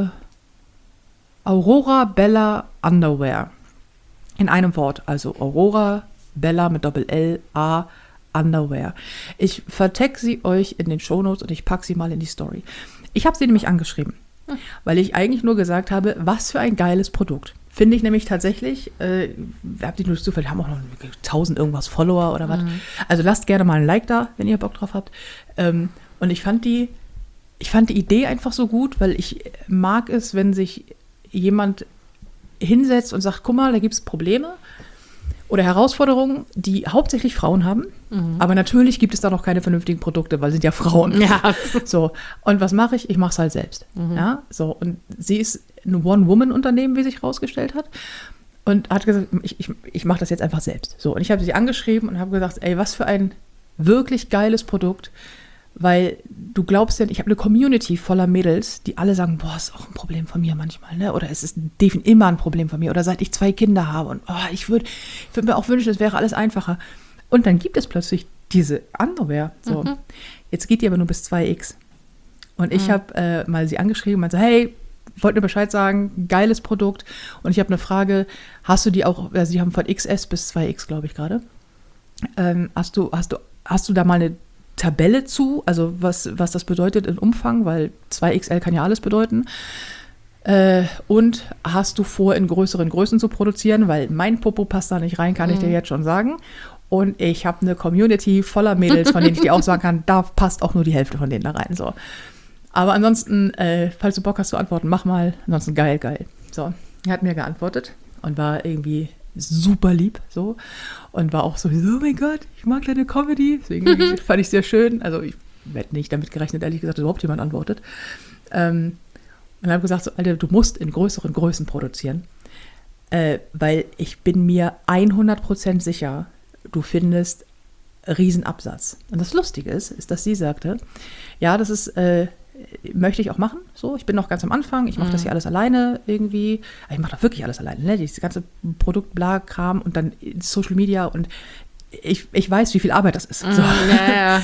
Aurora Bella Underwear. In einem Wort, also Aurora Bella mit Doppel-L, A, Underwear. Ich vertecke sie euch in den Shownotes und ich packe sie mal in die Story. Ich habe sie nämlich angeschrieben. Weil ich eigentlich nur gesagt habe, was für ein geiles Produkt. Finde ich nämlich tatsächlich, äh, habt ihr nur Zufall, wir haben auch noch tausend irgendwas Follower oder was. Mhm. Also lasst gerne mal ein Like da, wenn ihr Bock drauf habt. Ähm, und ich fand die, ich fand die Idee einfach so gut, weil ich mag es, wenn sich jemand hinsetzt und sagt, guck mal, da gibt es Probleme oder Herausforderungen, die hauptsächlich Frauen haben. Mhm. Aber natürlich gibt es da noch keine vernünftigen Produkte, weil sie sind ja Frauen. Ja. So. Und was mache ich? Ich mache es halt selbst. Mhm. Ja, so. Und sie ist ein One-Woman-Unternehmen, wie sich herausgestellt hat. Und hat gesagt, ich, ich, ich mache das jetzt einfach selbst. So. Und ich habe sie angeschrieben und habe gesagt, ey, was für ein wirklich geiles Produkt. Weil du glaubst ja, ich habe eine Community voller Mädels, die alle sagen, boah, ist auch ein Problem von mir manchmal, ne? Oder es ist definitiv immer ein Problem von mir. Oder seit ich zwei Kinder habe. Und oh, ich würde ich würd mir auch wünschen, es wäre alles einfacher. Und dann gibt es plötzlich diese Underwear. So. Mhm. Jetzt geht die aber nur bis zwei X. Und ich mhm. habe äh, mal sie angeschrieben und meinte, hey, wollte mir Bescheid sagen, geiles Produkt. Und ich habe eine Frage, hast du die auch, also die haben von X S bis zwei X, glaube ich gerade. Ähm, hast du, hast du, hast du da mal eine Tabelle zu, also was, was das bedeutet in Umfang, weil zwei X L kann ja alles bedeuten. Äh, und hast du vor, in größeren Größen zu produzieren, weil mein Popo passt da nicht rein, kann mhm. ich dir jetzt schon sagen. Und ich habe eine Community voller Mädels, von denen ich dir auch sagen kann, da passt auch nur die Hälfte von denen da rein. So. Aber ansonsten, äh, falls du Bock hast zu antworten, mach mal. Ansonsten geil, geil. So, er hat mir geantwortet und war irgendwie super lieb, so. Und war auch so, oh mein Gott, ich mag deine Comedy. Deswegen fand ich sehr schön. Also ich hätte nicht damit gerechnet, ehrlich gesagt, dass überhaupt jemand antwortet. Ähm, und habe gesagt, so, Alter, du musst in größeren Größen produzieren. Äh, weil ich bin mir hundert Prozent sicher, du findest Riesenabsatz. Und das Lustige ist, ist, dass sie sagte, ja, das ist, äh, möchte ich auch machen. So, ich bin noch ganz am Anfang, ich mache mhm. das hier alles alleine irgendwie. Ich mache da wirklich alles alleine, ne? Dieses ganze Produkt-Bla-Kram und dann Social Media und ich, ich weiß, wie viel Arbeit das ist. Mhm, so. ja, ja.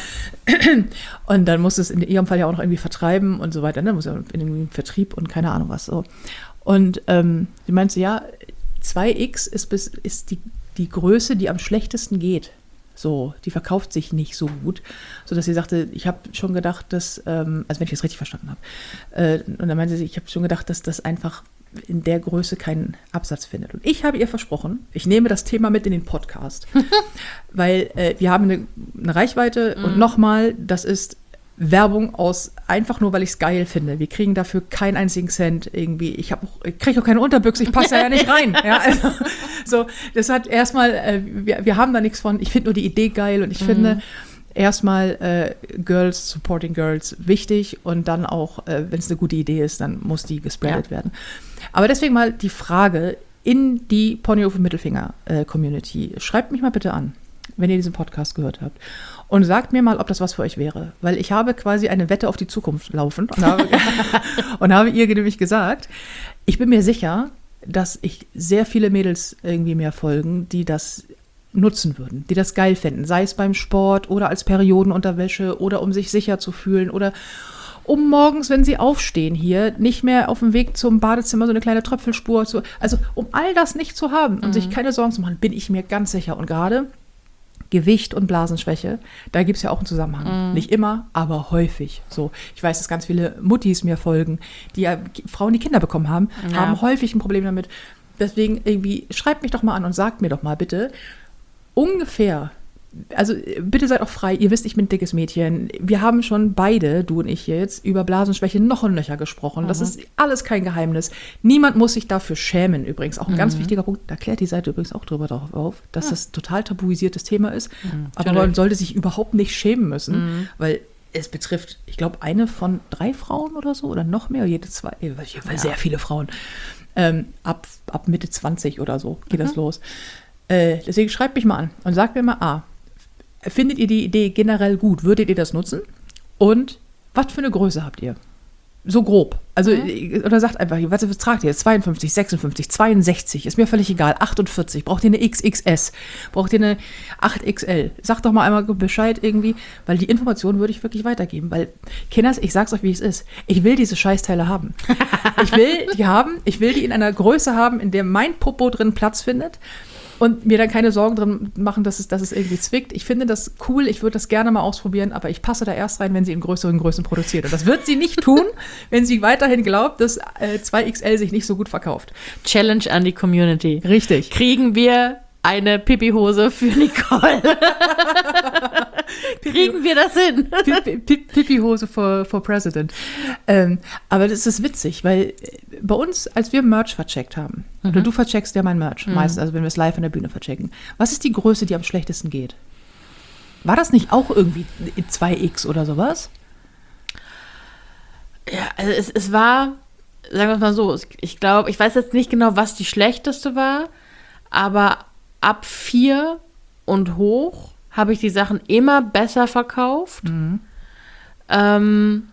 Und dann muss es in ihrem Fall ja auch noch irgendwie vertreiben und so weiter, ne? Muss ja in den Vertrieb und keine Ahnung was so. Und ähm, sie meinte, ja, zwei X ist, bis, ist die, die Größe, die am schlechtesten geht. So, die verkauft sich nicht so gut, sodass sie sagte, ich habe schon gedacht, dass, ähm, also wenn ich das richtig verstanden habe, äh, und dann meinte sie, ich habe schon gedacht, dass das einfach in der Größe keinen Absatz findet. Und ich habe ihr versprochen, ich nehme das Thema mit in den Podcast, weil äh, wir haben eine, eine Reichweite mhm. und nochmal, das ist Werbung aus, einfach nur, weil ich es geil finde. Wir kriegen dafür keinen einzigen Cent irgendwie. Ich, ich kriege auch keine Unterbüchse, ich passe da ja nicht rein. Ja, also, so, das hat erstmal, äh, wir, wir haben da nichts von. Ich finde nur die Idee geil und ich mhm. finde erstmal äh, Girls, Supporting Girls wichtig und dann auch, äh, wenn es eine gute Idee ist, dann muss die gespreadet ja. werden. Aber deswegen mal die Frage in die Ponyhof Mittelfinger äh, Community. Schreibt mich mal bitte an, wenn ihr diesen Podcast gehört habt. Und sagt mir mal, ob das was für euch wäre. Weil ich habe quasi eine Wette auf die Zukunft laufen und habe, und habe ihr nämlich gesagt, ich bin mir sicher, dass ich sehr viele Mädels irgendwie mehr folgen, die das nutzen würden, die das geil fänden. Sei es beim Sport oder als Periodenunterwäsche oder um sich sicher zu fühlen oder um morgens, wenn sie aufstehen hier, nicht mehr auf dem Weg zum Badezimmer so eine kleine Tröpfelspur zu, also um all das nicht zu haben und mhm. sich keine Sorgen zu machen, bin ich mir ganz sicher. Und gerade Gewicht und Blasenschwäche, da gibt es ja auch einen Zusammenhang. Mm. Nicht immer, aber häufig. So, ich weiß, dass ganz viele Muttis mir folgen, die ja Frauen, die Kinder bekommen haben, ja. haben häufig ein Problem damit. Deswegen irgendwie, schreibt mich doch mal an und sagt mir doch mal bitte, ungefähr, also bitte seid auch frei, ihr wisst, ich bin ein dickes Mädchen. Wir haben schon beide, du und ich hier jetzt, über Blasenschwäche noch und nöcher gesprochen. Mhm. Das ist alles kein Geheimnis. Niemand muss sich dafür schämen übrigens. Auch ein mhm. ganz wichtiger Punkt, da klärt die Seite übrigens auch drüber darauf auf, dass ja. das total tabuisiertes Thema ist. Mhm. Aber man sollte sich überhaupt nicht schämen müssen, mhm. weil es betrifft, ich glaube, eine von drei Frauen oder so oder noch mehr, jede zwei, ja. sehr viele Frauen. Ähm, ab, ab Mitte zwanzig oder so geht mhm. das los. Äh, deswegen schreibt mich mal an und sagt mir mal, ah, findet ihr die Idee generell gut? Würdet ihr das nutzen? Und was für eine Größe habt ihr? So grob. Also, mhm. oder sagt einfach, was, was tragt ihr? zweiundfünfzig, sechsundfünfzig, zweiundsechzig, ist mir völlig egal. achtundvierzig, braucht ihr eine X X S? Braucht ihr eine acht X L? Sagt doch mal einmal Bescheid irgendwie, weil die Informationen würde ich wirklich weitergeben. Weil, Kinders, ich sag's euch, wie es ist. Ich will diese Scheißteile haben. Ich will die haben, ich will die in einer Größe haben, in der mein Popo drin Platz findet. Und mir dann keine Sorgen drin machen, dass es, dass es irgendwie zwickt. Ich finde das cool, ich würde das gerne mal ausprobieren, aber ich passe da erst rein, wenn sie in größeren Größen produziert. Und das wird sie nicht tun, wenn sie weiterhin glaubt, dass äh, zwei X L sich nicht so gut verkauft. Challenge an die Community. Richtig. Kriegen wir eine Pipi-Hose für Nicole? Kriegen wir das hin? Pipi-Hose for, for President. Ähm, aber das ist witzig, weil bei uns, als wir Merch vercheckt haben, mhm. oder du vercheckst ja mein Merch mhm. meistens, also wenn wir es live an der Bühne verchecken, was ist die Größe, die am schlechtesten geht? War das nicht auch irgendwie zwei X oder sowas? Ja, also es, es war, sagen wir es mal so, ich glaube, ich weiß jetzt nicht genau, was die schlechteste war, aber ab vier und hoch habe ich die Sachen immer besser verkauft. Mhm. Ähm,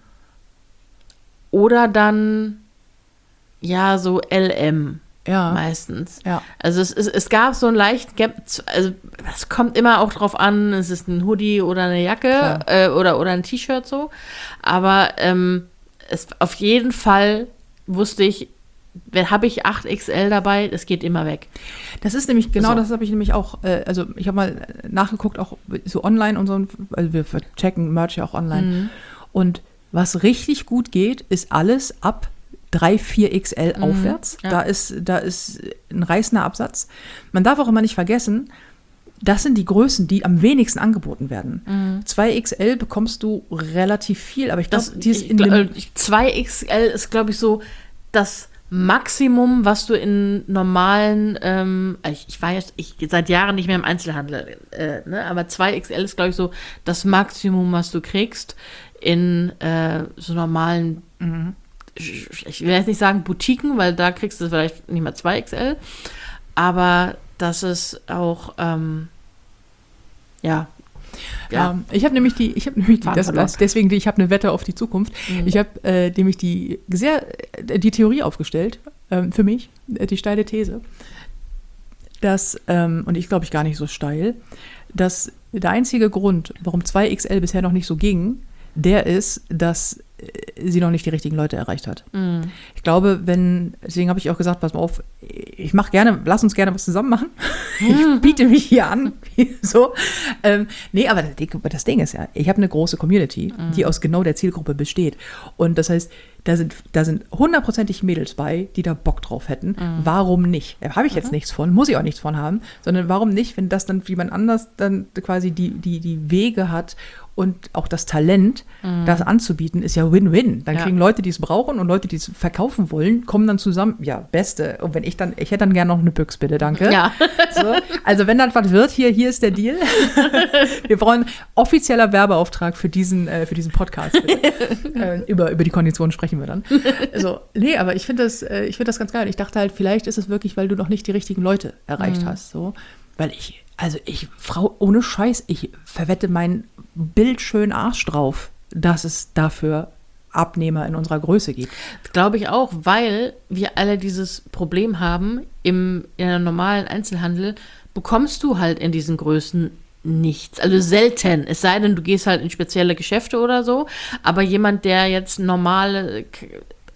oder dann, ja, so L M ja. meistens. Ja. Also es, es, es gab so ein leicht Gap, also es kommt immer auch drauf an, es ist ein Hoodie oder eine Jacke äh, oder, oder ein T-Shirt so. Aber ähm, es, auf jeden Fall wusste ich, habe ich acht X L dabei, das geht immer weg. Das ist nämlich, genau so. Das habe ich nämlich auch, äh, also ich habe mal nachgeguckt, auch so online und so, also wir checken Merch ja auch online. Mhm. Und was richtig gut geht, ist alles ab drei, vier X L mhm. aufwärts. Ja. Da ist, da ist ein reißender Absatz. Man darf auch immer nicht vergessen, das sind die Größen, die am wenigsten angeboten werden. Mhm. zwei X L bekommst du relativ viel, aber ich glaube, zwei X L ist, glaube ich, so das Maximum, was du in normalen, ähm, ich, ich war jetzt ich, seit Jahren nicht mehr im Einzelhandel, äh, ne, aber zwei X L ist, glaube ich, so das Maximum, was du kriegst in äh, so normalen, mhm. ich will jetzt nicht sagen Boutiquen, weil da kriegst du vielleicht nicht mal zwei X L, aber das ist auch, ähm, ja, Ja, ähm, ich habe nämlich die, ich habe nämlich die, das, das, deswegen, ich habe eine Wette auf die Zukunft. Mhm. Ich habe äh, nämlich die sehr, die Theorie aufgestellt, ähm, für mich, die steile These, dass, ähm, und ich glaube ich gar nicht so steil, dass der einzige Grund, warum zwei X L bisher noch nicht so ging, der ist, dass sie noch nicht die richtigen Leute erreicht hat. Mm. Ich glaube, wenn, deswegen habe ich auch gesagt, pass mal auf, ich mache gerne, lass uns gerne was zusammen machen. Ich biete mich hier an. so. Ähm, nee, aber das Ding ist ja, ich habe eine große Community, mm. die aus genau der Zielgruppe besteht. Und das heißt, da sind, da sind hundertprozentig Mädels bei, die da Bock drauf hätten. Mm. Warum nicht? Da habe ich jetzt mhm. nichts von, muss ich auch nichts von haben, sondern warum nicht, wenn das dann jemand anders dann quasi die, die, die Wege hat und auch das Talent, mm. das anzubieten, ist ja Win-Win. Dann ja. kriegen Leute, die es brauchen und Leute, die es verkaufen wollen, kommen dann zusammen. Ja, beste. Und wenn ich dann, ich hätte dann gerne noch eine Büchs, bitte, danke. Ja. So. Also wenn dann was wird, hier, hier ist der Deal. Wir brauchen offizieller Werbeauftrag für diesen, äh, für diesen Podcast. äh, über, über die Konditionen sprechen wir dann. Also, nee, aber ich finde das, äh, ich finde das ganz geil. Ich dachte halt, vielleicht ist es wirklich, weil du noch nicht die richtigen Leute erreicht mm. hast. So. Weil ich, also ich, Frau, ohne Scheiß, ich verwette meinen bildschönen Arsch drauf, dass es dafür Abnehmer in unserer Größe gibt. Das glaube ich auch, weil wir alle dieses Problem haben, im in einem normalen Einzelhandel bekommst du halt in diesen Größen nichts. Also selten, es sei denn, du gehst halt in spezielle Geschäfte oder so, aber jemand, der jetzt normale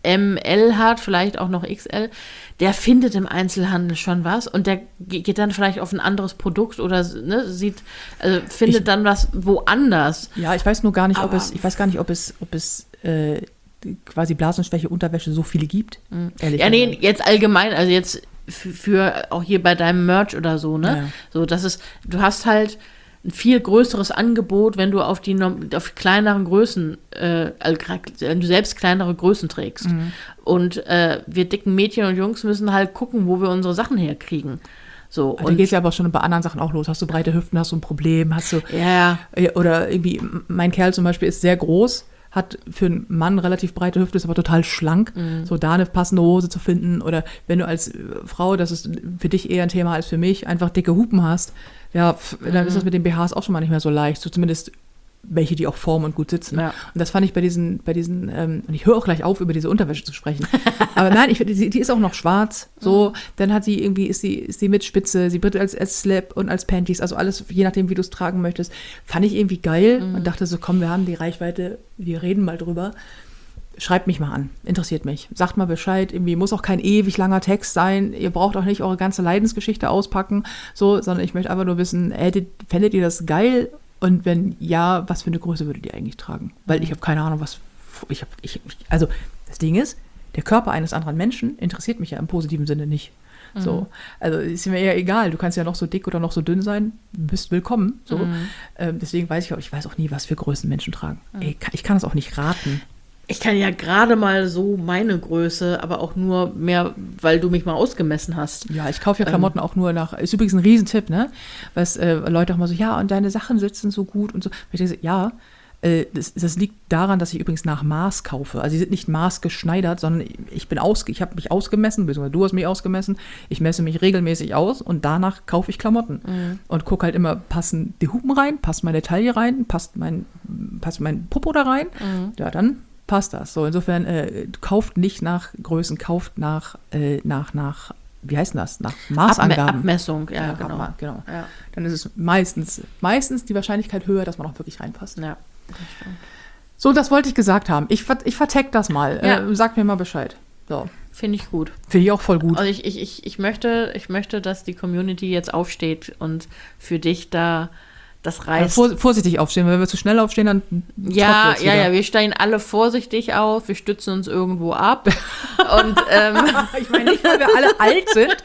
M L hat, vielleicht auch noch X L, der findet im Einzelhandel schon was und der geht dann vielleicht auf ein anderes Produkt oder ne, sieht, also findet ich, dann was woanders. Ja, ich weiß nur gar nicht, Aber, ob es, ich weiß gar nicht, ob es, ob es äh, quasi Blasenschwäche, Unterwäsche so viele gibt. Ehrlich ja, nee, jetzt allgemein, also jetzt für, für auch hier bei deinem Merch oder so, ne? Ja. So, das ist, du hast halt ein viel größeres Angebot, wenn du auf die auf kleineren Größen, äh, wenn du selbst kleinere Größen trägst. Mhm. Und äh, wir dicken Mädchen und Jungs müssen halt gucken, wo wir unsere Sachen herkriegen. So, da geht es ja aber schon bei anderen Sachen auch los. Hast du breite Hüften, hast du ein Problem, hast du ja. Oder irgendwie, mein Kerl zum Beispiel ist sehr groß, hat für einen Mann relativ breite Hüfte, ist aber total schlank. Mhm. So da eine passende Hose zu finden oder wenn du als Frau, das ist für dich eher ein Thema als für mich, einfach dicke Hupen hast, ja, dann mhm. ist das mit den B Hs auch schon mal nicht mehr so leicht. So zumindest welche, die auch formen und gut sitzen. Ja. Und das fand ich bei diesen, bei diesen, ähm, und ich höre auch gleich auf, über diese Unterwäsche zu sprechen. Aber nein, ich, die, die ist auch noch schwarz. So, mhm. dann hat sie irgendwie, ist sie, ist sie mit Spitze, sie wird als, als Slap und als Panties, also alles, je nachdem, wie du es tragen möchtest. Fand ich irgendwie geil mhm. und dachte so, komm, wir haben die Reichweite, wir reden mal drüber. Schreibt mich mal an, interessiert mich. Sagt mal Bescheid, irgendwie muss auch kein ewig langer Text sein. Ihr braucht auch nicht eure ganze Leidensgeschichte auspacken, so, sondern ich möchte einfach nur wissen, hättet, fändet ihr das geil? Und wenn ja, was für eine Größe würdet ihr eigentlich tragen? Weil ich habe keine Ahnung, was ich habe. Ich, also das Ding ist, der Körper eines anderen Menschen interessiert mich ja im positiven Sinne nicht. Mhm. So, also ist mir eher egal. Du kannst ja noch so dick oder noch so dünn sein, bist willkommen. So, mhm. ähm, deswegen weiß ich auch, ich weiß auch nie, was für Größen Menschen tragen. Mhm. Ey, ich kann das auch nicht raten. Ich kann ja gerade mal so meine Größe, aber auch nur mehr, weil du mich mal ausgemessen hast. Ja, ich kaufe ja Klamotten ähm. auch nur nach, ist übrigens ein Riesentipp, ne? Was äh, Leute auch mal so, ja, und deine Sachen sitzen so gut und so. Ich denke, ja, äh, das, das liegt daran, dass ich übrigens nach Maß kaufe. Also sie sind nicht maßgeschneidert, sondern ich bin aus, ich habe mich ausgemessen, beziehungsweise du hast mich ausgemessen. Ich messe mich regelmäßig aus und danach kaufe ich Klamotten. Mhm. Und gucke halt immer, passen die Hupen rein, passt meine Taille rein, passt mein, passt mein Popo da rein. Mhm. Ja, dann passt das. So, insofern, äh, kauft nicht nach Größen, kauft nach, äh, nach, nach, wie heißt denn das? Nach Maßangaben. Abme- Abmessung, ja, ja genau. Abma- genau. Ja. Dann ist es meistens, meistens die Wahrscheinlichkeit höher, dass man auch wirklich reinpasst. Ja, das stimmt. So, das wollte ich gesagt haben. Ich, ich vertag das mal. Ja. Äh, sag mir mal Bescheid. So. Finde ich gut. Finde ich auch voll gut. Also ich, ich, ich, ich, möchte, ich möchte, dass die Community jetzt aufsteht und für dich da das reißt. Also vorsichtig aufstehen, wenn wir zu schnell aufstehen, dann ja, ja, ja, wir stehen alle vorsichtig auf, wir stützen uns irgendwo ab. Und ähm, ich meine nicht, weil wir alle alt sind,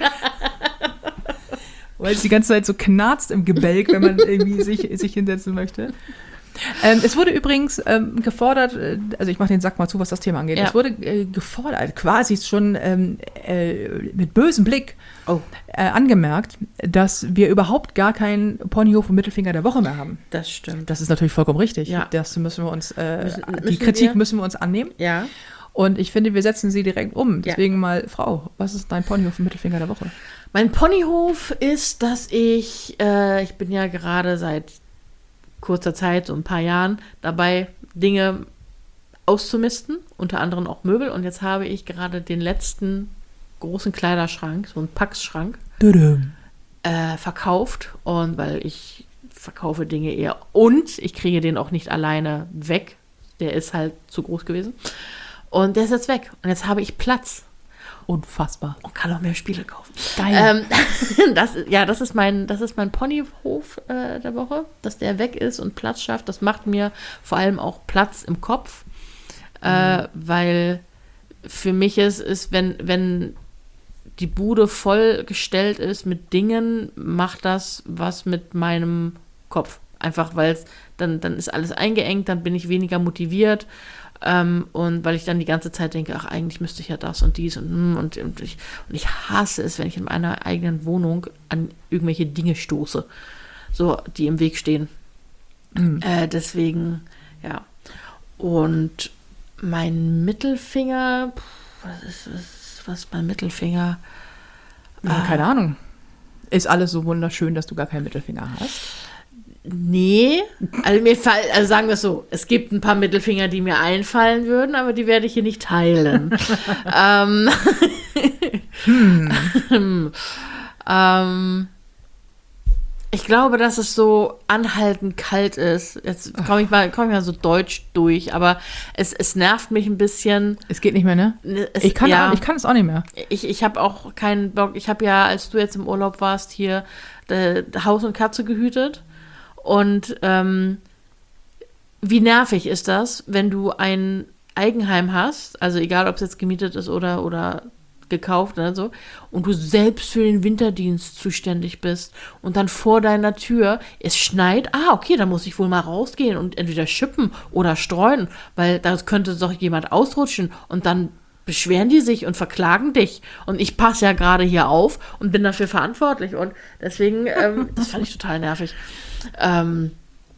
weil es die ganze Zeit so knarzt im Gebälk, wenn man irgendwie sich, sich hinsetzen möchte. Ähm, es wurde übrigens ähm, gefordert, äh, also ich mache den Sack mal zu, was das Thema angeht. Ja. Es wurde äh, gefordert, quasi schon ähm, äh, mit bösem Blick oh. äh, angemerkt, dass wir überhaupt gar keinen Ponyhof und Mittelfinger der Woche mehr haben. Das stimmt. Das ist natürlich vollkommen richtig. Ja. Das müssen wir uns, äh, müssen, die müssen Kritik wir? müssen wir uns annehmen. Ja. Und ich finde, wir setzen sie direkt um. Deswegen ja. mal, Frau, was ist dein Ponyhof und Mittelfinger der Woche? Mein Ponyhof ist, dass ich, äh, ich bin ja gerade seit kurzer Zeit, so ein paar Jahren, dabei Dinge auszumisten, unter anderem auch Möbel. Und jetzt habe ich gerade den letzten großen Kleiderschrank, so einen Packschrank, äh, verkauft. Und weil ich verkaufe Dinge eher und ich kriege den auch nicht alleine weg. Der ist halt zu groß gewesen. Und der ist jetzt weg. Und jetzt habe ich Platz. Unfassbar. Und kann auch mehr Spiele kaufen. Geil. Ähm, das, ja, das ist mein, das ist mein Ponyhof äh, der Woche, dass der weg ist und Platz schafft. Das macht mir vor allem auch Platz im Kopf, mhm. äh, weil für mich ist, ist wenn, wenn die Bude vollgestellt ist mit Dingen, macht das was mit meinem Kopf. Einfach, weil es dann, dann ist alles eingeengt, dann bin ich weniger motiviert. Ähm, und weil ich dann die ganze Zeit denke, ach, eigentlich müsste ich ja das und dies und und, und, ich, und ich hasse es, wenn ich in meiner eigenen Wohnung an irgendwelche Dinge stoße, so, die im Weg stehen. Mhm. Äh, deswegen, ja. Und mein Mittelfinger, was ist, was, was ist mein Mittelfinger? Ja, keine ah. Ahnung. Ist alles so wunderschön, dass du gar keinen Mittelfinger hast? Nee, also mir fall, also sagen wir es so, es gibt ein paar Mittelfinger, die mir einfallen würden, aber die werde ich hier nicht teilen. ähm, hm. ähm, Ich glaube, dass es so anhaltend kalt ist. Jetzt komme ich mal, komm ich mal so deutsch durch, aber es, es nervt mich ein bisschen. Es geht nicht mehr, ne? Es, ich, kann ja, auch, ich kann es auch nicht mehr. Ich, ich habe auch keinen Bock. Ich habe ja, als du jetzt im Urlaub warst, hier äh, Haus und Katze gehütet. Und ähm, wie nervig ist das, wenn du ein Eigenheim hast, also egal, ob es jetzt gemietet ist oder, oder gekauft oder so, und du selbst für den Winterdienst zuständig bist und dann vor deiner Tür, es schneit, ah, okay, dann muss ich wohl mal rausgehen und entweder schippen oder streuen, weil da könnte doch jemand ausrutschen und dann beschweren die sich und verklagen dich und ich passe ja gerade hier auf und bin dafür verantwortlich und deswegen, ähm, das fand ich total nervig. Ähm,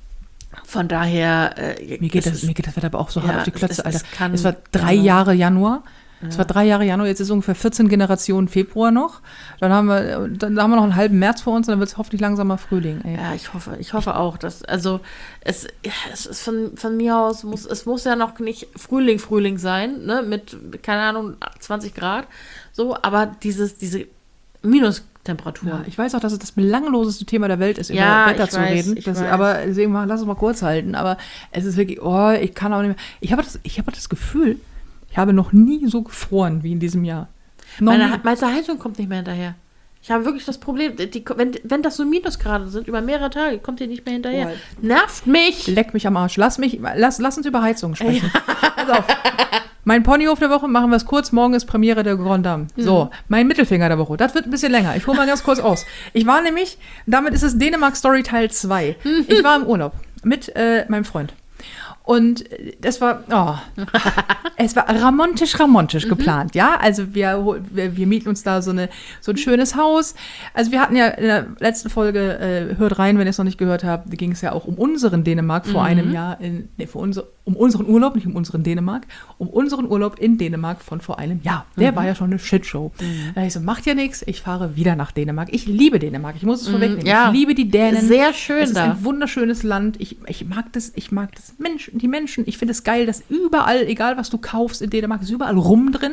von daher, äh, mir, geht das, das, mir geht das Wetter aber auch so ja, hart auf die Klötze, Alter. Es, kann, es war drei ja. Jahre Januar. Ja. Es war drei Jahre Januar, jetzt ist ungefähr vierzehn Generationen Februar noch. Dann haben wir, dann haben wir noch einen halben März vor uns und dann wird es hoffentlich langsam mal Frühling. Ey. Ja, ich hoffe, ich hoffe auch, dass, also es, es ist von, von mir aus, muss, es muss ja noch nicht Frühling, Frühling sein, ne, mit, keine Ahnung, zwanzig Grad, so, aber dieses, diese Minustemperaturen. Ja, ich weiß auch, dass es das belangloseste Thema der Welt ist, ja, über Wetter zu weiß, reden. Das, aber deswegen mal, lass uns mal kurz halten. Aber es ist wirklich, oh, ich kann auch nicht mehr. Ich habe das, ich habe das Gefühl, ich habe noch nie so gefroren wie in diesem Jahr. Noch meine, meine Heizung kommt nicht mehr hinterher. Ich habe wirklich das Problem, die, wenn, wenn das so Minusgrade sind, über mehrere Tage, kommt die nicht mehr hinterher. Oh, nervt mich! Leck mich am Arsch. Lass, mich, lass, lass uns über Heizung sprechen. Pass auf. Mein Ponyhof der Woche, machen wir es kurz. Morgen ist Premiere der Grand Dame. Mhm. So, mein Mittelfinger der Woche. Das wird ein bisschen länger. Ich hole mal ganz kurz aus. Ich war nämlich, damit ist es Dänemark Story Teil zwei. Ich war im Urlaub mit äh, meinem Freund. Und das war, oh, es war ramontisch, ramontisch mhm. geplant, ja. Also wir, wir, wir mieten uns da so, eine, so ein schönes Haus. Also wir hatten ja in der letzten Folge, äh, hört rein, wenn ihr es noch nicht gehört habt, da ging es ja auch um unseren Dänemark vor mhm. einem Jahr, in, nee, für unser, um unseren Urlaub, nicht um unseren Dänemark, um unseren Urlaub in Dänemark von vor einem Jahr. Der mhm. war ja schon eine Shitshow. Mhm. Da ich so, macht ja nichts, ich fahre wieder nach Dänemark. Ich liebe Dänemark, ich muss es mhm. vorwegnehmen. Ja. Ich liebe die Dänen. Sehr schön es da. Es ist ein wunderschönes Land. Ich, ich mag das, ich mag das Menschen, die Menschen. Ich finde es geil, dass überall, egal was du kaufst in Dänemark, ist überall Rum drin.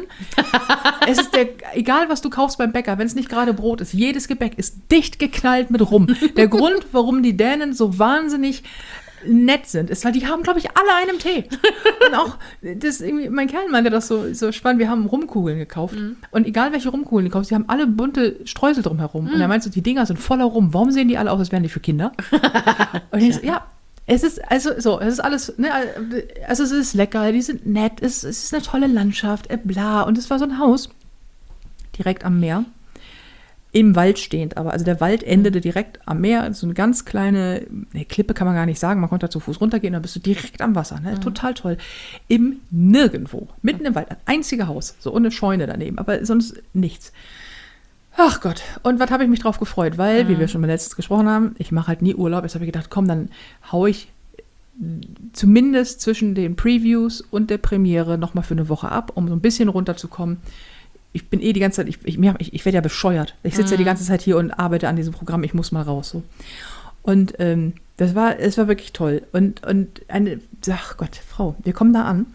Es ist der, egal was du kaufst beim Bäcker, wenn es nicht gerade Brot ist, jedes Gebäck ist dicht geknallt mit Rum. Der Grund, warum die Dänen so wahnsinnig nett sind, ist, weil die haben, glaube ich, alle einen Tee. Und auch, das irgendwie, mein Kerl meinte das so, so spannend, wir haben Rumkugeln gekauft. Mhm. Und egal welche Rumkugeln du kaufst, die haben alle bunte Streusel drumherum. Mhm. Und er meinte so, die Dinger sind voller Rum. Warum sehen die alle aus, als wären die für Kinder? Und ich so, ja, es ist, also, so, es ist alles, ne, also es ist lecker, die sind nett, es, es ist eine tolle Landschaft, äh, bla. Und es war so ein Haus, direkt am Meer. Im Wald stehend, aber also der Wald endete direkt am Meer, so eine ganz kleine ne, Klippe kann man gar nicht sagen, man konnte da zu Fuß runtergehen, dann bist du direkt am Wasser, ne? Mhm. Total toll. Im Nirgendwo, mitten im Wald, ein einziger Haus, so ohne Scheune daneben, aber sonst nichts. Ach Gott, und was habe ich mich drauf gefreut, weil, mhm. wie wir schon mal letztens gesprochen haben, ich mache halt nie Urlaub, jetzt habe ich gedacht, komm, dann hau ich zumindest zwischen den Previews und der Premiere nochmal für eine Woche ab, um so ein bisschen runterzukommen. Ich bin eh die ganze Zeit, ich, ich, ich, ich werde ja bescheuert. Ich sitze mhm. ja die ganze Zeit hier und arbeite an diesem Programm, ich muss mal raus. So. Und ähm, das war, es war wirklich toll. Und, und eine, ach Gott, Frau, wir kommen da an.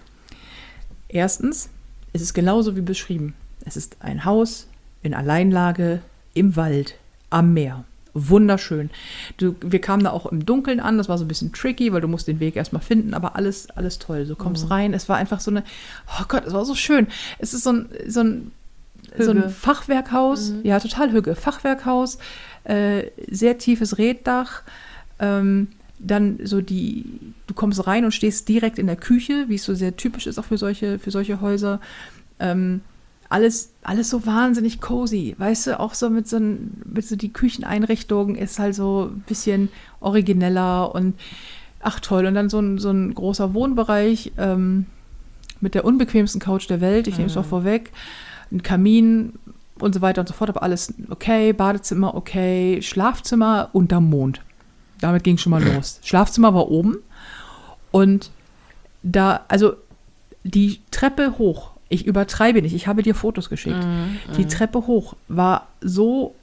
Erstens, es ist genauso wie beschrieben. Es ist ein Haus in Alleinlage im Wald, am Meer. Wunderschön. Du, wir kamen da auch im Dunkeln an, das war so ein bisschen tricky, weil du musst den Weg erstmal finden, aber alles, alles toll. Du kommst mhm. rein, es war einfach so eine, oh Gott, es war so schön. Es ist so ein, so ein So ein Fachwerkhaus, mhm. ja, total Hügge. Fachwerkhaus, äh, sehr tiefes Reetdach, ähm, dann so die, du kommst rein und stehst direkt in der Küche, wie es so sehr typisch ist auch für solche, für solche Häuser. Ähm, alles, alles so wahnsinnig cozy, weißt du, auch so mit so, ein, mit so die Kücheneinrichtung ist halt so ein bisschen origineller und ach toll. Und dann so ein, so ein großer Wohnbereich ähm, mit der unbequemsten Couch der Welt, ich mhm. nehme es auch vorweg. Ein Kamin und so weiter und so fort, aber alles okay, Badezimmer okay, Schlafzimmer unterm Mond. Damit ging es schon mal los. Schlafzimmer war oben und da, also die Treppe hoch, ich übertreibe nicht, ich habe dir Fotos geschickt, mm, die mm. Treppe hoch war so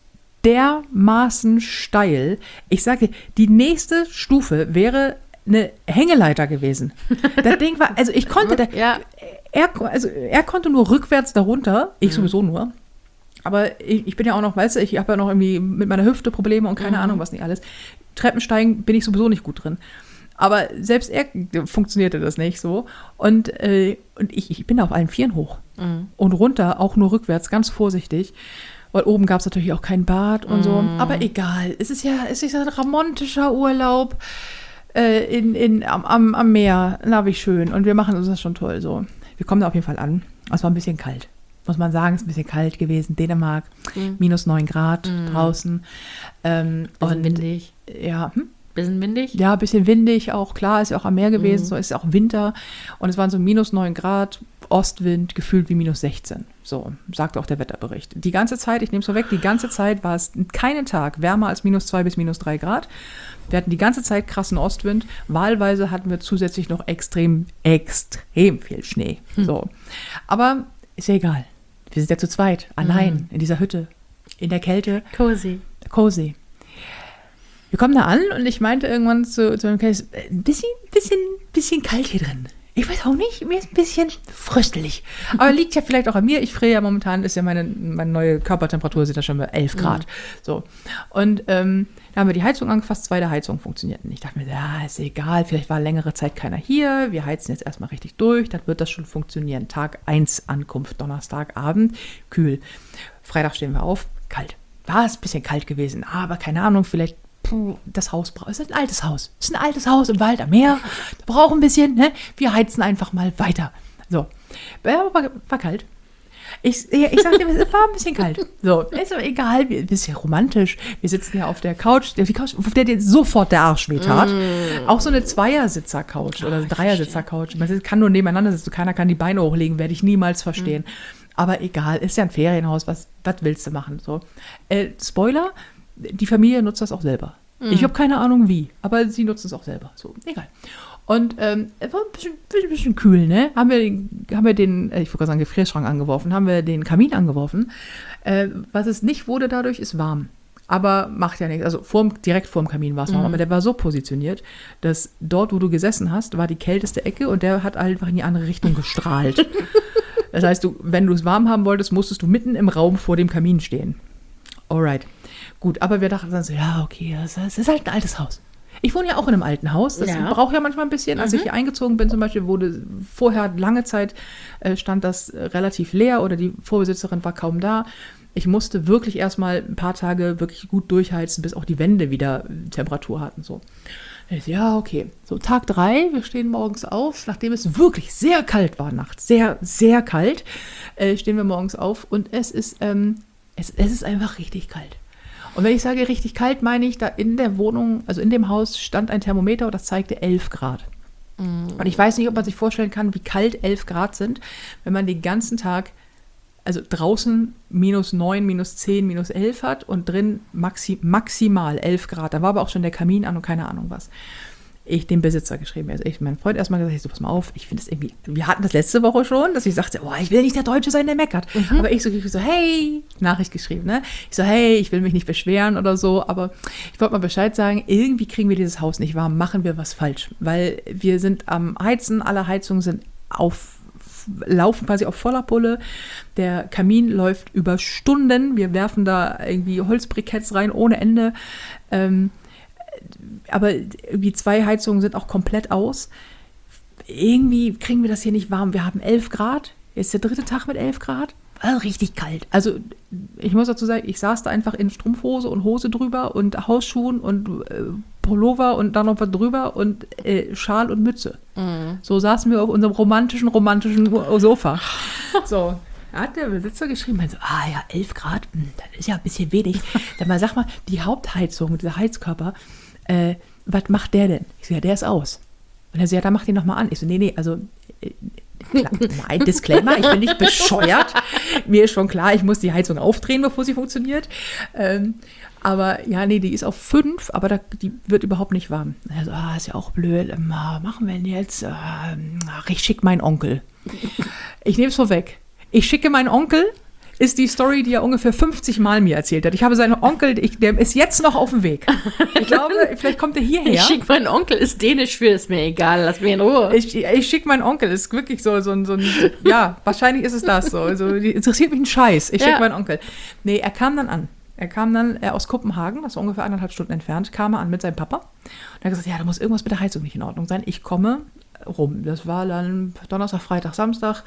dermaßen steil. Ich sage, die nächste Stufe wäre eine Hängeleiter gewesen. Das Ding war, also ich konnte, da, ja. er, also er konnte nur rückwärts darunter, ich sowieso nur. Aber ich, ich bin ja auch noch, weißt du, ich habe ja noch irgendwie mit meiner Hüfte Probleme und keine mhm. Ahnung, was nicht alles. Treppensteigen bin ich sowieso nicht gut drin. Aber selbst er funktionierte das nicht so. Und, äh, und ich, ich bin da auf allen Vieren hoch. Mhm. Und runter, auch nur rückwärts, ganz vorsichtig. Weil oben gab es natürlich auch kein Bad und mhm. so. Aber egal, es ist ja, es ist ja ein romantischer Urlaub äh, in, in, am, am, am Meer. Na, wie schön. Und wir machen uns das schon toll so. Wir kommen da auf jeden Fall an. Es war ein bisschen kalt. Muss man sagen, es ist ein bisschen kalt gewesen. Dänemark, mhm. minus neun Grad mhm. draußen. Ähm, bisschen und, windig. Ja, hm? Bisschen windig? Ja, ein bisschen windig auch, klar, ist ja auch am Meer gewesen, mhm. so ist ja auch Winter. Und es waren so minus neun Grad, Ostwind, gefühlt wie minus sechzehn. So, sagt auch der Wetterbericht. Die ganze Zeit, ich nehme es so weg, die ganze Zeit war es keinen Tag wärmer als minus zwei bis minus drei Grad. Wir hatten die ganze Zeit krassen Ostwind. Wahlweise hatten wir zusätzlich noch extrem, extrem viel Schnee. Mhm. So. Aber ist ja egal. Wir sind ja zu zweit, allein, mhm. in dieser Hütte, in der Kälte. Cozy. Cozy. Wir kommen da an und ich meinte irgendwann zu, zu meinem Case, ein bisschen, bisschen, bisschen kalt hier drin. Ich weiß auch nicht, mir ist ein bisschen fröstelig. Aber liegt ja vielleicht auch an mir. Ich friere ja momentan, ist ja meine, meine neue Körpertemperatur, sind da schon bei elf Grad. Mhm. So. Und ähm, da haben wir die Heizung angefasst, zwei der Heizungen funktionierten. Ich dachte mir, ja, ist egal, vielleicht war längere Zeit keiner hier. Wir heizen jetzt erstmal richtig durch, dann wird das schon funktionieren. Tag eins Ankunft, Donnerstagabend, kühl. Freitag stehen wir auf, kalt. War es ein bisschen kalt gewesen, aber keine Ahnung, vielleicht Puh, das Haus braucht. Es ist ein altes Haus. Es ist ein altes Haus im Wald am Meer. Da braucht ein bisschen, ne? Wir heizen einfach mal weiter. So. War, war kalt. Ich, ich sag dir, es war ein bisschen kalt. So, ist aber egal, wir, wir sind ja romantisch. Wir sitzen ja auf der Couch, die Couch, auf der dir sofort der Arsch wehtat. Mm. Auch so eine Zweiersitzer-Couch oder Dreiersitzer-Couch. Man kann nur nebeneinander sitzen, keiner kann die Beine hochlegen, werde ich niemals verstehen. Mm. Aber egal, ist ja ein Ferienhaus, was, was willst du machen? So. Äh, Spoiler, die Familie nutzt das auch selber. Mhm. Ich habe keine Ahnung wie, aber sie nutzen es auch selber. So, egal. Und ähm, es war ein bisschen, bisschen, bisschen kühl, ne? Haben wir den, haben wir den ich wollte gerade sagen, Gefrierschrank angeworfen, haben wir den Kamin angeworfen. Äh, was es nicht wurde dadurch, ist warm. Aber macht ja nichts. Also vorm, direkt vorm Kamin war es warm, mhm. aber der war so positioniert, dass dort, wo du gesessen hast, war die kälteste Ecke und der hat einfach in die andere Richtung gestrahlt. Das heißt, du, wenn du es warm haben wolltest, musstest du mitten im Raum vor dem Kamin stehen. Alright. Gut, aber wir dachten dann so, ja, okay, das ist halt ein altes Haus. Ich wohne ja auch in einem alten Haus, das ja. braucht ja manchmal ein bisschen. Als mhm. ich hier eingezogen bin zum Beispiel, wurde vorher lange Zeit, äh, stand das äh, relativ leer oder die Vorbesitzerin war kaum da. Ich musste wirklich erstmal ein paar Tage wirklich gut durchheizen, bis auch die Wände wieder Temperatur hatten. So. Ich so, ja, okay. So, Tag drei, wir stehen morgens auf, nachdem es wirklich sehr kalt war nachts, sehr, sehr kalt, äh, stehen wir morgens auf und es ist, ähm, es, es ist einfach richtig kalt. Und wenn ich sage richtig kalt, meine ich, da in der Wohnung, also in dem Haus, stand ein Thermometer und das zeigte elf Grad. Mm. Und ich weiß nicht, ob man sich vorstellen kann, wie kalt elf Grad sind, wenn man den ganzen Tag, also draußen minus neun, minus zehn, minus elf hat und drin maxi, maximal elf Grad. Da war aber auch schon der Kamin an und keine Ahnung was. Ich dem Besitzer geschrieben, also ich meinen Freund erstmal gesagt, ich so, pass mal auf, ich finde es irgendwie, wir hatten das letzte Woche schon, dass ich sagte, oh, ich will nicht der Deutsche sein, der meckert. Mhm. Aber ich so, ich so, hey, Nachricht geschrieben, ne? Ich so, hey, ich will mich nicht beschweren oder so, aber ich wollte mal Bescheid sagen, irgendwie kriegen wir dieses Haus nicht warm, machen wir was falsch, weil wir sind am Heizen, alle Heizungen sind auf, laufen quasi auf voller Pulle, der Kamin läuft über Stunden, wir werfen da irgendwie Holzbriketts rein ohne Ende, ähm, aber irgendwie zwei Heizungen sind auch komplett aus. Irgendwie kriegen wir das hier nicht warm. Wir haben elf Grad. Jetzt der dritte Tag mit elf Grad. Also richtig kalt. Also ich muss dazu sagen, ich saß da einfach in Strumpfhose und Hose drüber und Hausschuhen und äh, Pullover und dann noch was drüber und äh, Schal und Mütze. Mhm. So saßen wir auf unserem romantischen, romantischen Sofa. So. Da hat der Besitzer geschrieben, so, ah ja, elf Grad, das ist ja ein bisschen wenig. Dann mal, sag mal, die Hauptheizung, dieser Heizkörper, äh, was macht der denn? Ich so, ja, der ist aus. Und er so, ja, dann mach den nochmal an. Ich so, nee, nee, also, äh, klar, ein Disclaimer, ich bin nicht bescheuert. Mir ist schon klar, ich muss die Heizung aufdrehen, bevor sie funktioniert. Ähm, aber ja, nee, die ist auf fünf, aber da, die wird überhaupt nicht warm. Er so, ah, ist ja auch blöd, ähm, machen wir denn jetzt? Äh, ach, ich schicke meinen Onkel. Ich nehme es vorweg. Ich schicke meinen Onkel, ist die Story, die er ungefähr fünfzig Mal mir erzählt hat. Ich habe seinen Onkel, ich, der ist jetzt noch auf dem Weg. Ich glaube, vielleicht kommt er hierher. Ich schicke meinen Onkel, ist dänisch für, ist mir egal, lass mich in Ruhe. Ich, ich schicke meinen Onkel, ist wirklich so, so, so ein, ja, wahrscheinlich ist es das so. Also, die interessiert mich ein Scheiß. Ich schicke Ja. meinen Onkel. Nee, er kam dann an. Er kam dann äh, aus Kopenhagen, das war ungefähr eineinhalb Stunden entfernt, kam er an mit seinem Papa. Und er hat gesagt, ja, da muss irgendwas mit der Heizung nicht in Ordnung sein. Ich komme rum. Das war dann Donnerstag, Freitag, Samstag.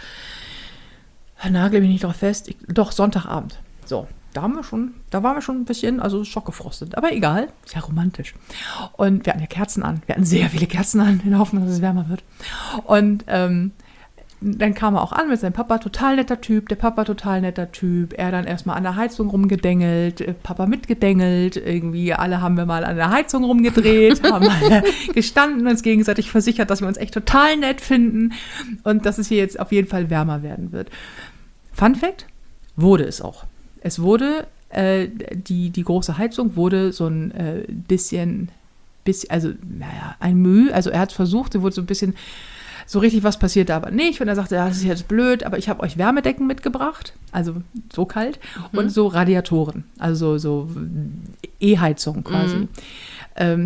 Nagel mich nicht drauf fest. Ich, doch, Sonntagabend. So, da haben wir schon, da waren wir schon ein bisschen, also schockgefrostet. Aber egal, ist ja romantisch. Und wir hatten ja Kerzen an. Wir hatten sehr viele Kerzen an, in der Hoffnung, dass es wärmer wird. Und ähm, dann kam er auch an mit seinem Papa, total netter Typ, der Papa total netter Typ. Er dann erstmal an der Heizung rumgedengelt, Papa mitgedengelt, irgendwie alle haben wir mal an der Heizung rumgedreht, haben alle gestanden, uns gegenseitig versichert, dass wir uns echt total nett finden und dass es hier jetzt auf jeden Fall wärmer werden wird. Fun Fact, wurde es auch. Es wurde, äh, die, die große Heizung wurde so ein äh, bisschen, bisschen, also naja, ein Mühe, also er hat es versucht, sie wurde so ein bisschen. So richtig was passiert da aber nicht. Und er sagte, ja, das ist jetzt blöd, aber ich habe euch Wärmedecken mitgebracht, also so kalt, mhm. und so Radiatoren, also so, so E-Heizung quasi. Mhm. Ähm,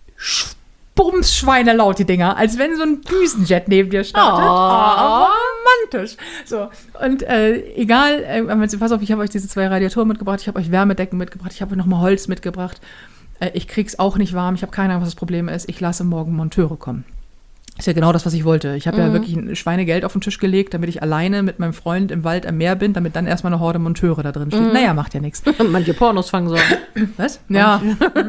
Bums Schweinelaut, die Dinger, als wenn so ein Düsenjet neben dir startet. Oh. Oh, romantisch. So, und äh, egal, äh, pass auf, ich habe euch diese zwei Radiatoren mitgebracht, ich habe euch Wärmedecken mitgebracht, ich habe euch nochmal Holz mitgebracht. Äh, ich krieg's auch nicht warm, ich habe keine Ahnung, was das Problem ist. Ich lasse morgen Monteure kommen. Ist ja genau das, was ich wollte. Ich habe mhm. ja wirklich ein Schweinegeld auf den Tisch gelegt, damit ich alleine mit meinem Freund im Wald am Meer bin, damit dann erstmal eine Horde Monteure da drin steht. Mhm. Naja, macht ja nichts. Manche Pornos fangen so an. Was? Ja,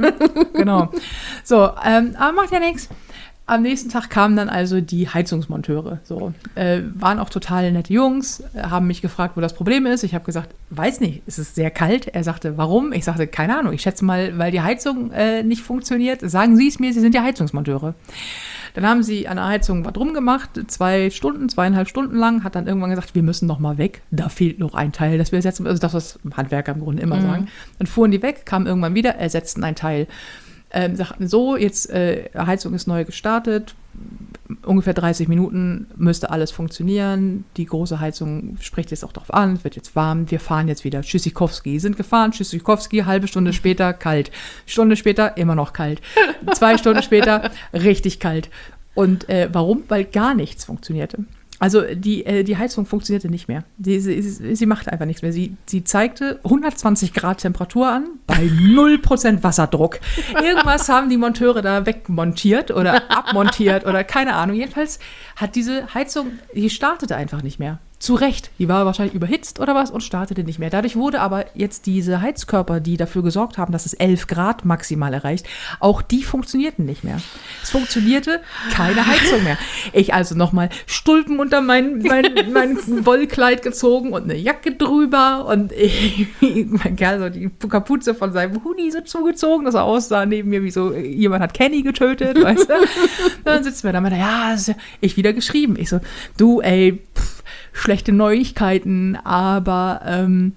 genau. So, ähm, aber macht ja nichts. Am nächsten Tag kamen dann also die Heizungsmonteure. So, äh, waren auch total nette Jungs, äh, haben mich gefragt, wo das Problem ist. Ich habe gesagt, weiß nicht, es ist sehr kalt. Er sagte, warum? Ich sagte, keine Ahnung. Ich schätze mal, weil die Heizung äh, nicht funktioniert. Sagen Sie es mir, Sie sind ja Heizungsmonteure. Dann haben sie an der Heizung was rumgemacht, zwei Stunden, zweieinhalb Stunden lang, hat dann irgendwann gesagt, wir müssen noch mal weg, da fehlt noch ein Teil, das wir ersetzen, also das, was Handwerker im Grunde immer mhm. sagen. Dann fuhren die weg, kamen irgendwann wieder, ersetzten ein Teil. Ähm, sagten so, jetzt äh, Heizung ist neu gestartet, ungefähr dreißig Minuten müsste alles funktionieren, die große Heizung spricht jetzt auch drauf an, es wird jetzt warm, wir fahren jetzt wieder. Tschüssikowski, sind gefahren, Tschüssikowski, halbe Stunde später kalt, Stunde später immer noch kalt, zwei Stunden später richtig kalt. Und äh, warum? Weil gar nichts funktionierte. Also die, äh, die Heizung funktionierte nicht mehr. Sie, sie, sie machte einfach nichts mehr. Sie, sie zeigte hundertzwanzig Grad Temperatur an, bei null Prozent Wasserdruck. Irgendwas haben die Monteure da wegmontiert oder abmontiert oder keine Ahnung. Jedenfalls hat diese Heizung, die startete einfach nicht mehr. Zu Recht. Die war wahrscheinlich überhitzt oder was und startete nicht mehr. Dadurch wurde aber jetzt diese Heizkörper, die dafür gesorgt haben, dass es elf Grad maximal erreicht, auch die funktionierten nicht mehr. Es funktionierte keine Heizung mehr. Ich also nochmal Stulpen unter mein, mein, mein Wollkleid gezogen und eine Jacke drüber und ich, mein Kerl so die Kapuze von seinem Hoodie so zugezogen, dass er aussah neben mir wie so, jemand hat Kenny getötet, weißt du. Und dann sitzen wir da und ja, ich wieder geschrieben. Ich so, du ey, pff, schlechte Neuigkeiten, aber ähm,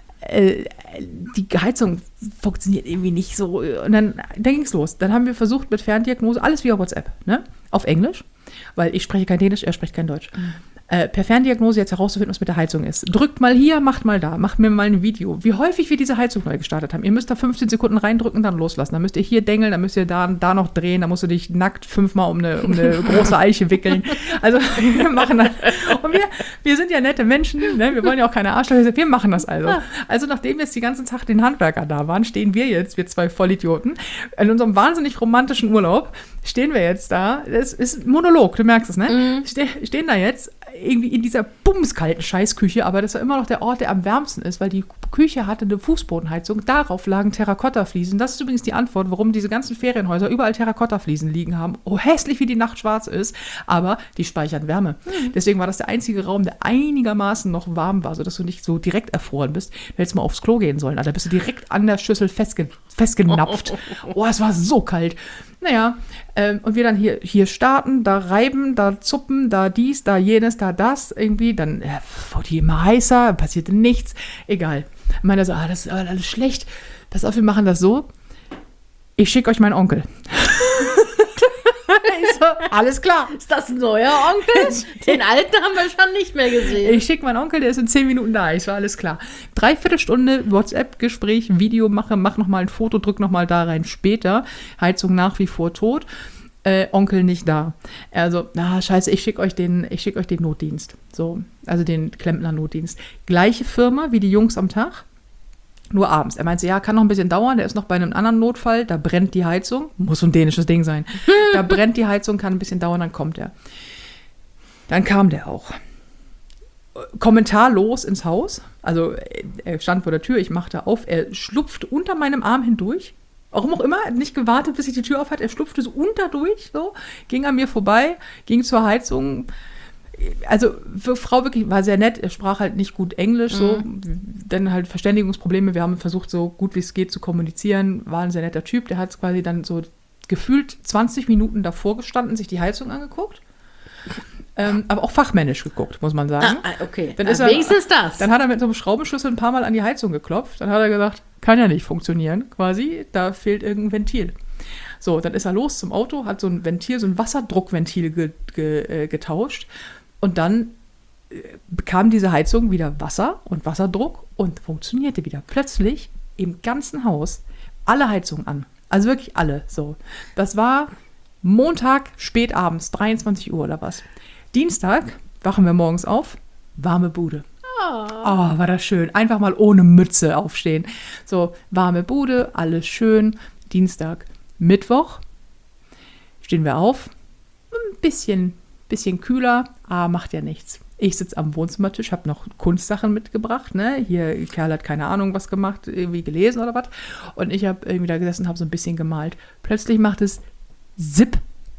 äh, die Heizung funktioniert irgendwie nicht so. Und dann, dann ging es los. Dann haben wir versucht mit Ferndiagnose, alles via WhatsApp, ne? Auf Englisch, weil ich spreche kein Dänisch, er spricht kein Deutsch. Mhm. Äh, per Ferndiagnose jetzt herauszufinden, was mit der Heizung ist. Drückt mal hier, macht mal da, macht mir mal ein Video. Wie häufig wir diese Heizung neu gestartet haben. Ihr müsst da fünfzehn Sekunden reindrücken, dann loslassen. Dann müsst ihr hier dengeln, dann müsst ihr da, da noch drehen, dann musst du dich nackt fünfmal um eine, um eine große Eiche wickeln. Also wir machen das. Und wir, wir sind ja nette Menschen, ne? Wir wollen ja auch keine Arschlöcher, wir machen das also. Also nachdem jetzt die ganzen Tag den Handwerker da waren, stehen wir jetzt, wir zwei Vollidioten, in unserem wahnsinnig romantischen Urlaub, stehen wir jetzt da. Das ist Monolog, du merkst es, ne? Mhm. Ste- stehen da jetzt irgendwie in dieser bumskalten Scheißküche, aber das war immer noch der Ort, der am wärmsten ist, weil die Küche hatte eine Fußbodenheizung, darauf lagen Terrakottafliesen. Das ist übrigens die Antwort, warum diese ganzen Ferienhäuser überall Terrakottafliesen liegen haben. Oh, hässlich wie die Nacht schwarz ist, aber die speichern Wärme. Mhm. Deswegen war das der einzige Raum, der einigermaßen noch warm war, sodass du nicht so direkt erfroren bist. Du hättest mal aufs Klo gehen sollen, Alter, bist du direkt an der Schüssel festge- festgenapft. Oh, es war so kalt. Naja, ähm, und wir dann hier, hier starten, da reiben, da zuppen, da dies, da jenes, da das irgendwie, dann äh, wurde die immer heißer, passierte nichts, egal. Ich meine so, ah, das ist alles schlecht, pass auf, wir machen das so, ich schicke euch meinen Onkel. Ich so, alles klar. Ist das ein neuer Onkel? Den alten haben wir schon nicht mehr gesehen. Ich schicke meinen Onkel, der ist in zehn Minuten da. Ich so, alles klar. Dreiviertel Stunde WhatsApp-Gespräch, Video mache, mach nochmal ein Foto, drück nochmal da rein später. Heizung nach wie vor tot. Äh, Onkel nicht da. Also, na, scheiße, ich schicke euch den, ich schicke euch den Notdienst. So, also den Klempner-Notdienst. Gleiche Firma wie die Jungs am Tag, nur abends. Er meinte, ja, kann noch ein bisschen dauern, der ist noch bei einem anderen Notfall, da brennt die Heizung. Muss so ein dänisches Ding sein. Da brennt die Heizung, kann ein bisschen dauern, dann kommt er. Dann kam der auch. Kommentarlos ins Haus. Also, er stand vor der Tür, ich machte auf, er schlupfte unter meinem Arm hindurch. Warum auch immer, er hat nicht gewartet, bis ich die Tür auf hatte. Er schlupfte so unterdurch, so, ging an mir vorbei, ging zur Heizung. Also für Frau wirklich, war sehr nett, er sprach halt nicht gut Englisch, so, mhm. Dann halt Verständigungsprobleme. Wir haben versucht, so gut wie es geht zu kommunizieren. War ein sehr netter Typ, der hat quasi dann so gefühlt zwanzig Minuten davor gestanden, sich die Heizung angeguckt. Ähm, aber auch fachmännisch geguckt, muss man sagen. Ah, okay. Dann ah, ist er, wenigstens das. Dann hat er mit so einem Schraubenschlüssel ein paar Mal an die Heizung geklopft. Dann hat er gesagt, kann ja nicht funktionieren, quasi. Da fehlt irgendein Ventil. So, dann ist er los zum Auto, hat so ein Ventil, so ein Wasserdruckventil ge, ge, äh, getauscht. Und dann äh, bekam diese Heizung wieder Wasser und Wasserdruck und funktionierte wieder. Plötzlich im ganzen Haus alle Heizungen an. Also wirklich alle. So, das war Montag, spätabends, dreiundzwanzig Uhr oder was. Dienstag wachen wir morgens auf, warme Bude. Oh. oh, war das schön. Einfach mal ohne Mütze aufstehen. So, warme Bude, alles schön. Dienstag, Mittwoch stehen wir auf. Ein bisschen, bisschen kühler, aber macht ja nichts. Ich sitze am Wohnzimmertisch, habe noch Kunstsachen mitgebracht. Ne? Hier, Kerl hat keine Ahnung was gemacht, irgendwie gelesen oder was. Und ich habe irgendwie da gesessen und habe so ein bisschen gemalt. Plötzlich macht es Zip,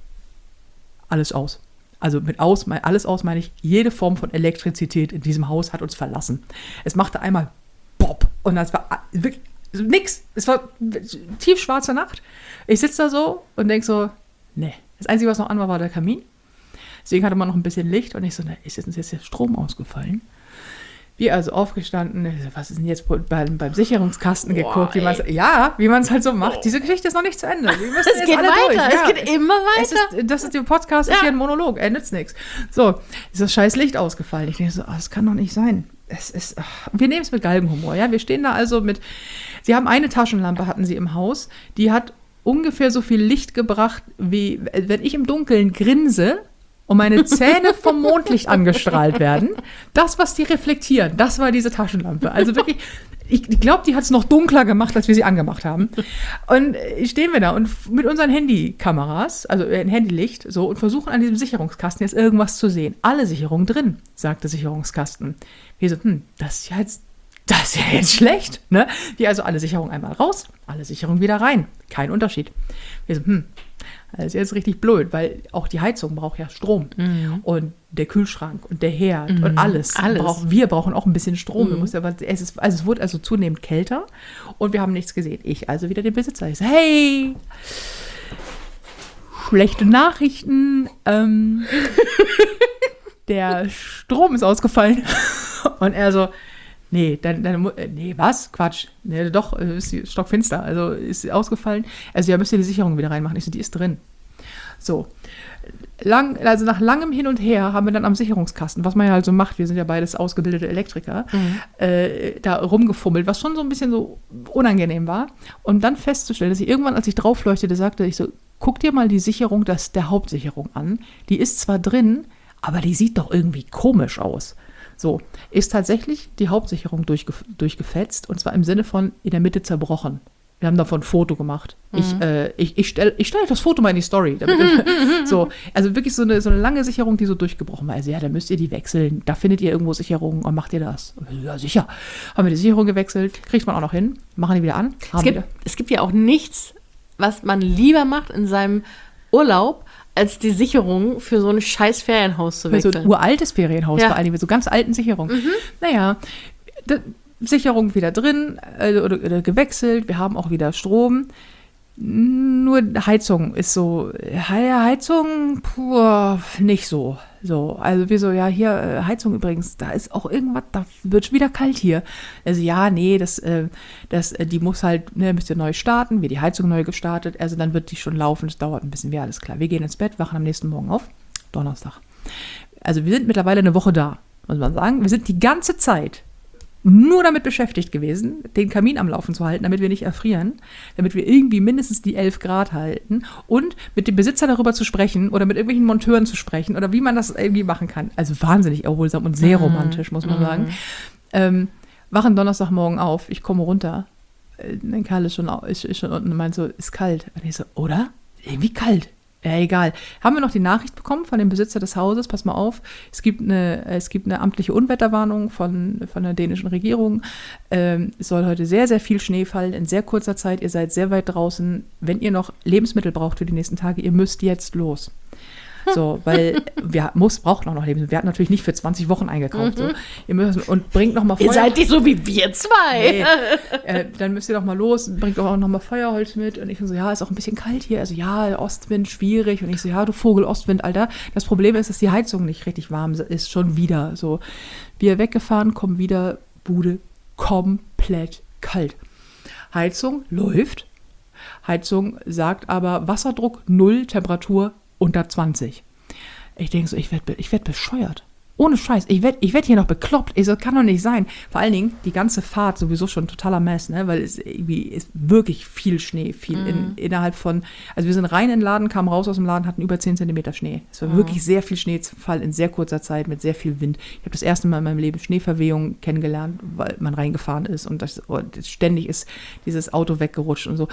alles aus. Also mit aus, alles aus meine ich, jede Form von Elektrizität in diesem Haus hat uns verlassen. Es machte einmal Bob und das war wirklich nix. Es war tiefschwarze Nacht. Ich sitze da so und denke so, nee. Das Einzige, was noch an war, war der Kamin. Deswegen hatte man noch ein bisschen Licht und ich so, ne, ist jetzt, ist jetzt der Strom ausgefallen? Wir also aufgestanden, was ist denn jetzt beim, beim Sicherungskasten Boah, geguckt, wie man es ja, wie man es halt so macht. Oh. Diese Geschichte ist noch nicht zu Ende. Wir müssen es jetzt geht alle weiter, durch. es Ja. geht immer weiter. Es ist, das ist der Podcast, ja. Ist hier ein Monolog, er nützt nichts. So, ist das scheiß Licht ausgefallen. Ich denke so, oh, das kann doch nicht sein. Es ist, ach, wir nehmen es mit Galgenhumor, ja. Wir stehen da also mit, sie haben eine Taschenlampe, hatten sie im Haus, die hat ungefähr so viel Licht gebracht, wie wenn ich im Dunkeln grinse und meine Zähne vom Mondlicht angestrahlt werden. Das, was die reflektieren, das war diese Taschenlampe. Also wirklich, ich glaube, die hat es noch dunkler gemacht, als wir sie angemacht haben. Und stehen wir da und mit unseren Handykameras, also ein Handylicht, so, und versuchen an diesem Sicherungskasten jetzt irgendwas zu sehen. Alle Sicherungen drin, sagt der Sicherungskasten. Wir so, hm, das ist ja jetzt, das ist ja jetzt schlecht, ne? Wir also alle Sicherungen einmal raus, alle Sicherungen wieder rein. Kein Unterschied. Wir so, hm, das ist jetzt richtig blöd, weil auch die Heizung braucht ja Strom. Mhm. Und der Kühlschrank und der Herd mhm. und alles. alles. Brauch, wir brauchen auch ein bisschen Strom. Mhm. Wir mussten, aber es, ist, also es wurde also zunehmend kälter und wir haben nichts gesehen. Ich also wieder den Besitzer. Ich so, hey, schlechte Nachrichten. Ähm, der Strom ist ausgefallen. Und er so, nee, dann, dann, nee, was? Quatsch. Nee, doch, ist stockfinster. Also ist ausgefallen. Also ja, müsst ihr die Sicherung wieder reinmachen. Ich so, die ist drin. So. Lang, also nach langem Hin und Her haben wir dann am Sicherungskasten, was man ja halt so macht, wir sind ja beides ausgebildete Elektriker, mhm. äh, da rumgefummelt, was schon so ein bisschen so unangenehm war. Und dann festzustellen, dass ich irgendwann, als ich drauf leuchtete, sagte ich so, guck dir mal die Sicherung das, der Hauptsicherung an. Die ist zwar drin, aber die sieht doch irgendwie komisch aus. So, ist tatsächlich die Hauptsicherung durchgef- durchgefetzt und zwar im Sinne von in der Mitte zerbrochen. Wir haben davon ein Foto gemacht. Mhm. Ich, äh, ich, ich stelle ich stell euch das Foto mal in die Story. Damit, so, also wirklich so eine, so eine lange Sicherung, die so durchgebrochen war. Also ja, da müsst ihr die wechseln. Da findet ihr irgendwo Sicherungen und macht ihr das. Ja, sicher. Haben wir die Sicherung gewechselt, kriegt man auch noch hin, machen die wieder an. Es gibt, es gibt ja auch nichts, was man lieber macht in seinem Urlaub, als die Sicherung für so ein scheiß Ferienhaus zu wechseln. So ein uraltes Ferienhaus, ja. Vor allem mit so ganz alten Sicherungen. Mhm. Naja, d- Sicherung wieder drin äh, oder, oder gewechselt, wir haben auch wieder Strom. Nur Heizung ist so, Heizung, puh, nicht so. So, also wir so, ja, hier, äh, Heizung übrigens, da ist auch irgendwas, da wird schon wieder kalt hier. Also ja, nee, das, äh, das, äh, die muss halt, ne, müsst ihr neu starten, wir die Heizung neu gestartet, also dann wird die schon laufen, das dauert ein bisschen, ja, alles klar. Wir gehen ins Bett, wachen am nächsten Morgen auf, Donnerstag. Also wir sind mittlerweile eine Woche da, muss man sagen. Wir sind die ganze Zeit nur damit beschäftigt gewesen, den Kamin am Laufen zu halten, damit wir nicht erfrieren, damit wir irgendwie mindestens die elf Grad halten und mit dem Besitzer darüber zu sprechen oder mit irgendwelchen Monteuren zu sprechen oder wie man das irgendwie machen kann. Also wahnsinnig erholsam und sehr romantisch, muss man sagen. Ähm, wachen Donnerstagmorgen auf, ich komme runter, äh, mein Kerl ist schon, ist, ist schon unten und meint so, ist kalt. Und ich so, oder? Irgendwie kalt. Ja, egal. Haben wir noch die Nachricht bekommen von dem Besitzer des Hauses, pass mal auf, es gibt eine, es gibt eine amtliche Unwetterwarnung von, von der dänischen Regierung. Ähm, es soll heute sehr, sehr viel Schnee fallen in sehr kurzer Zeit. Ihr seid sehr weit draußen. Wenn ihr noch Lebensmittel braucht für die nächsten Tage, ihr müsst jetzt los. So, weil wir muss, brauchen auch noch Lebensmittel. Wir hatten natürlich nicht für zwanzig Wochen eingekauft. Mhm. So. Ihr müsst, und bringt noch mal Feuer. Ihr seid nicht so wie wir zwei. Nee. äh, dann müsst ihr doch mal los, bringt auch noch mal Feuerholz mit. Und ich so, ja, ist auch ein bisschen kalt hier. Also ja, Ostwind, schwierig. Und ich so, ja, du Vogel, Ostwind, Alter. Das Problem ist, dass die Heizung nicht richtig warm ist, schon wieder. So, wir weggefahren, kommen wieder, Bude komplett kalt. Heizung läuft. Heizung sagt aber Wasserdruck null, Temperatur unter zwanzig. Ich denke so, ich werde ich werd bescheuert. Ohne Scheiß. Ich werde ich werd hier noch bekloppt. Ich so, das kann doch nicht sein. Vor allen Dingen die ganze Fahrt sowieso schon totaler Mess, ne? Weil es irgendwie ist wirklich viel Schnee. Viel mm. in, innerhalb von, also wir sind rein in den Laden, kamen raus aus dem Laden, hatten über zehn Zentimeter Schnee. Es war mm. wirklich sehr viel Schneefall in sehr kurzer Zeit mit sehr viel Wind. Ich habe das erste Mal in meinem Leben Schneeverwehung kennengelernt, weil man reingefahren ist und das, oh, das ständig ist dieses Auto weggerutscht und so.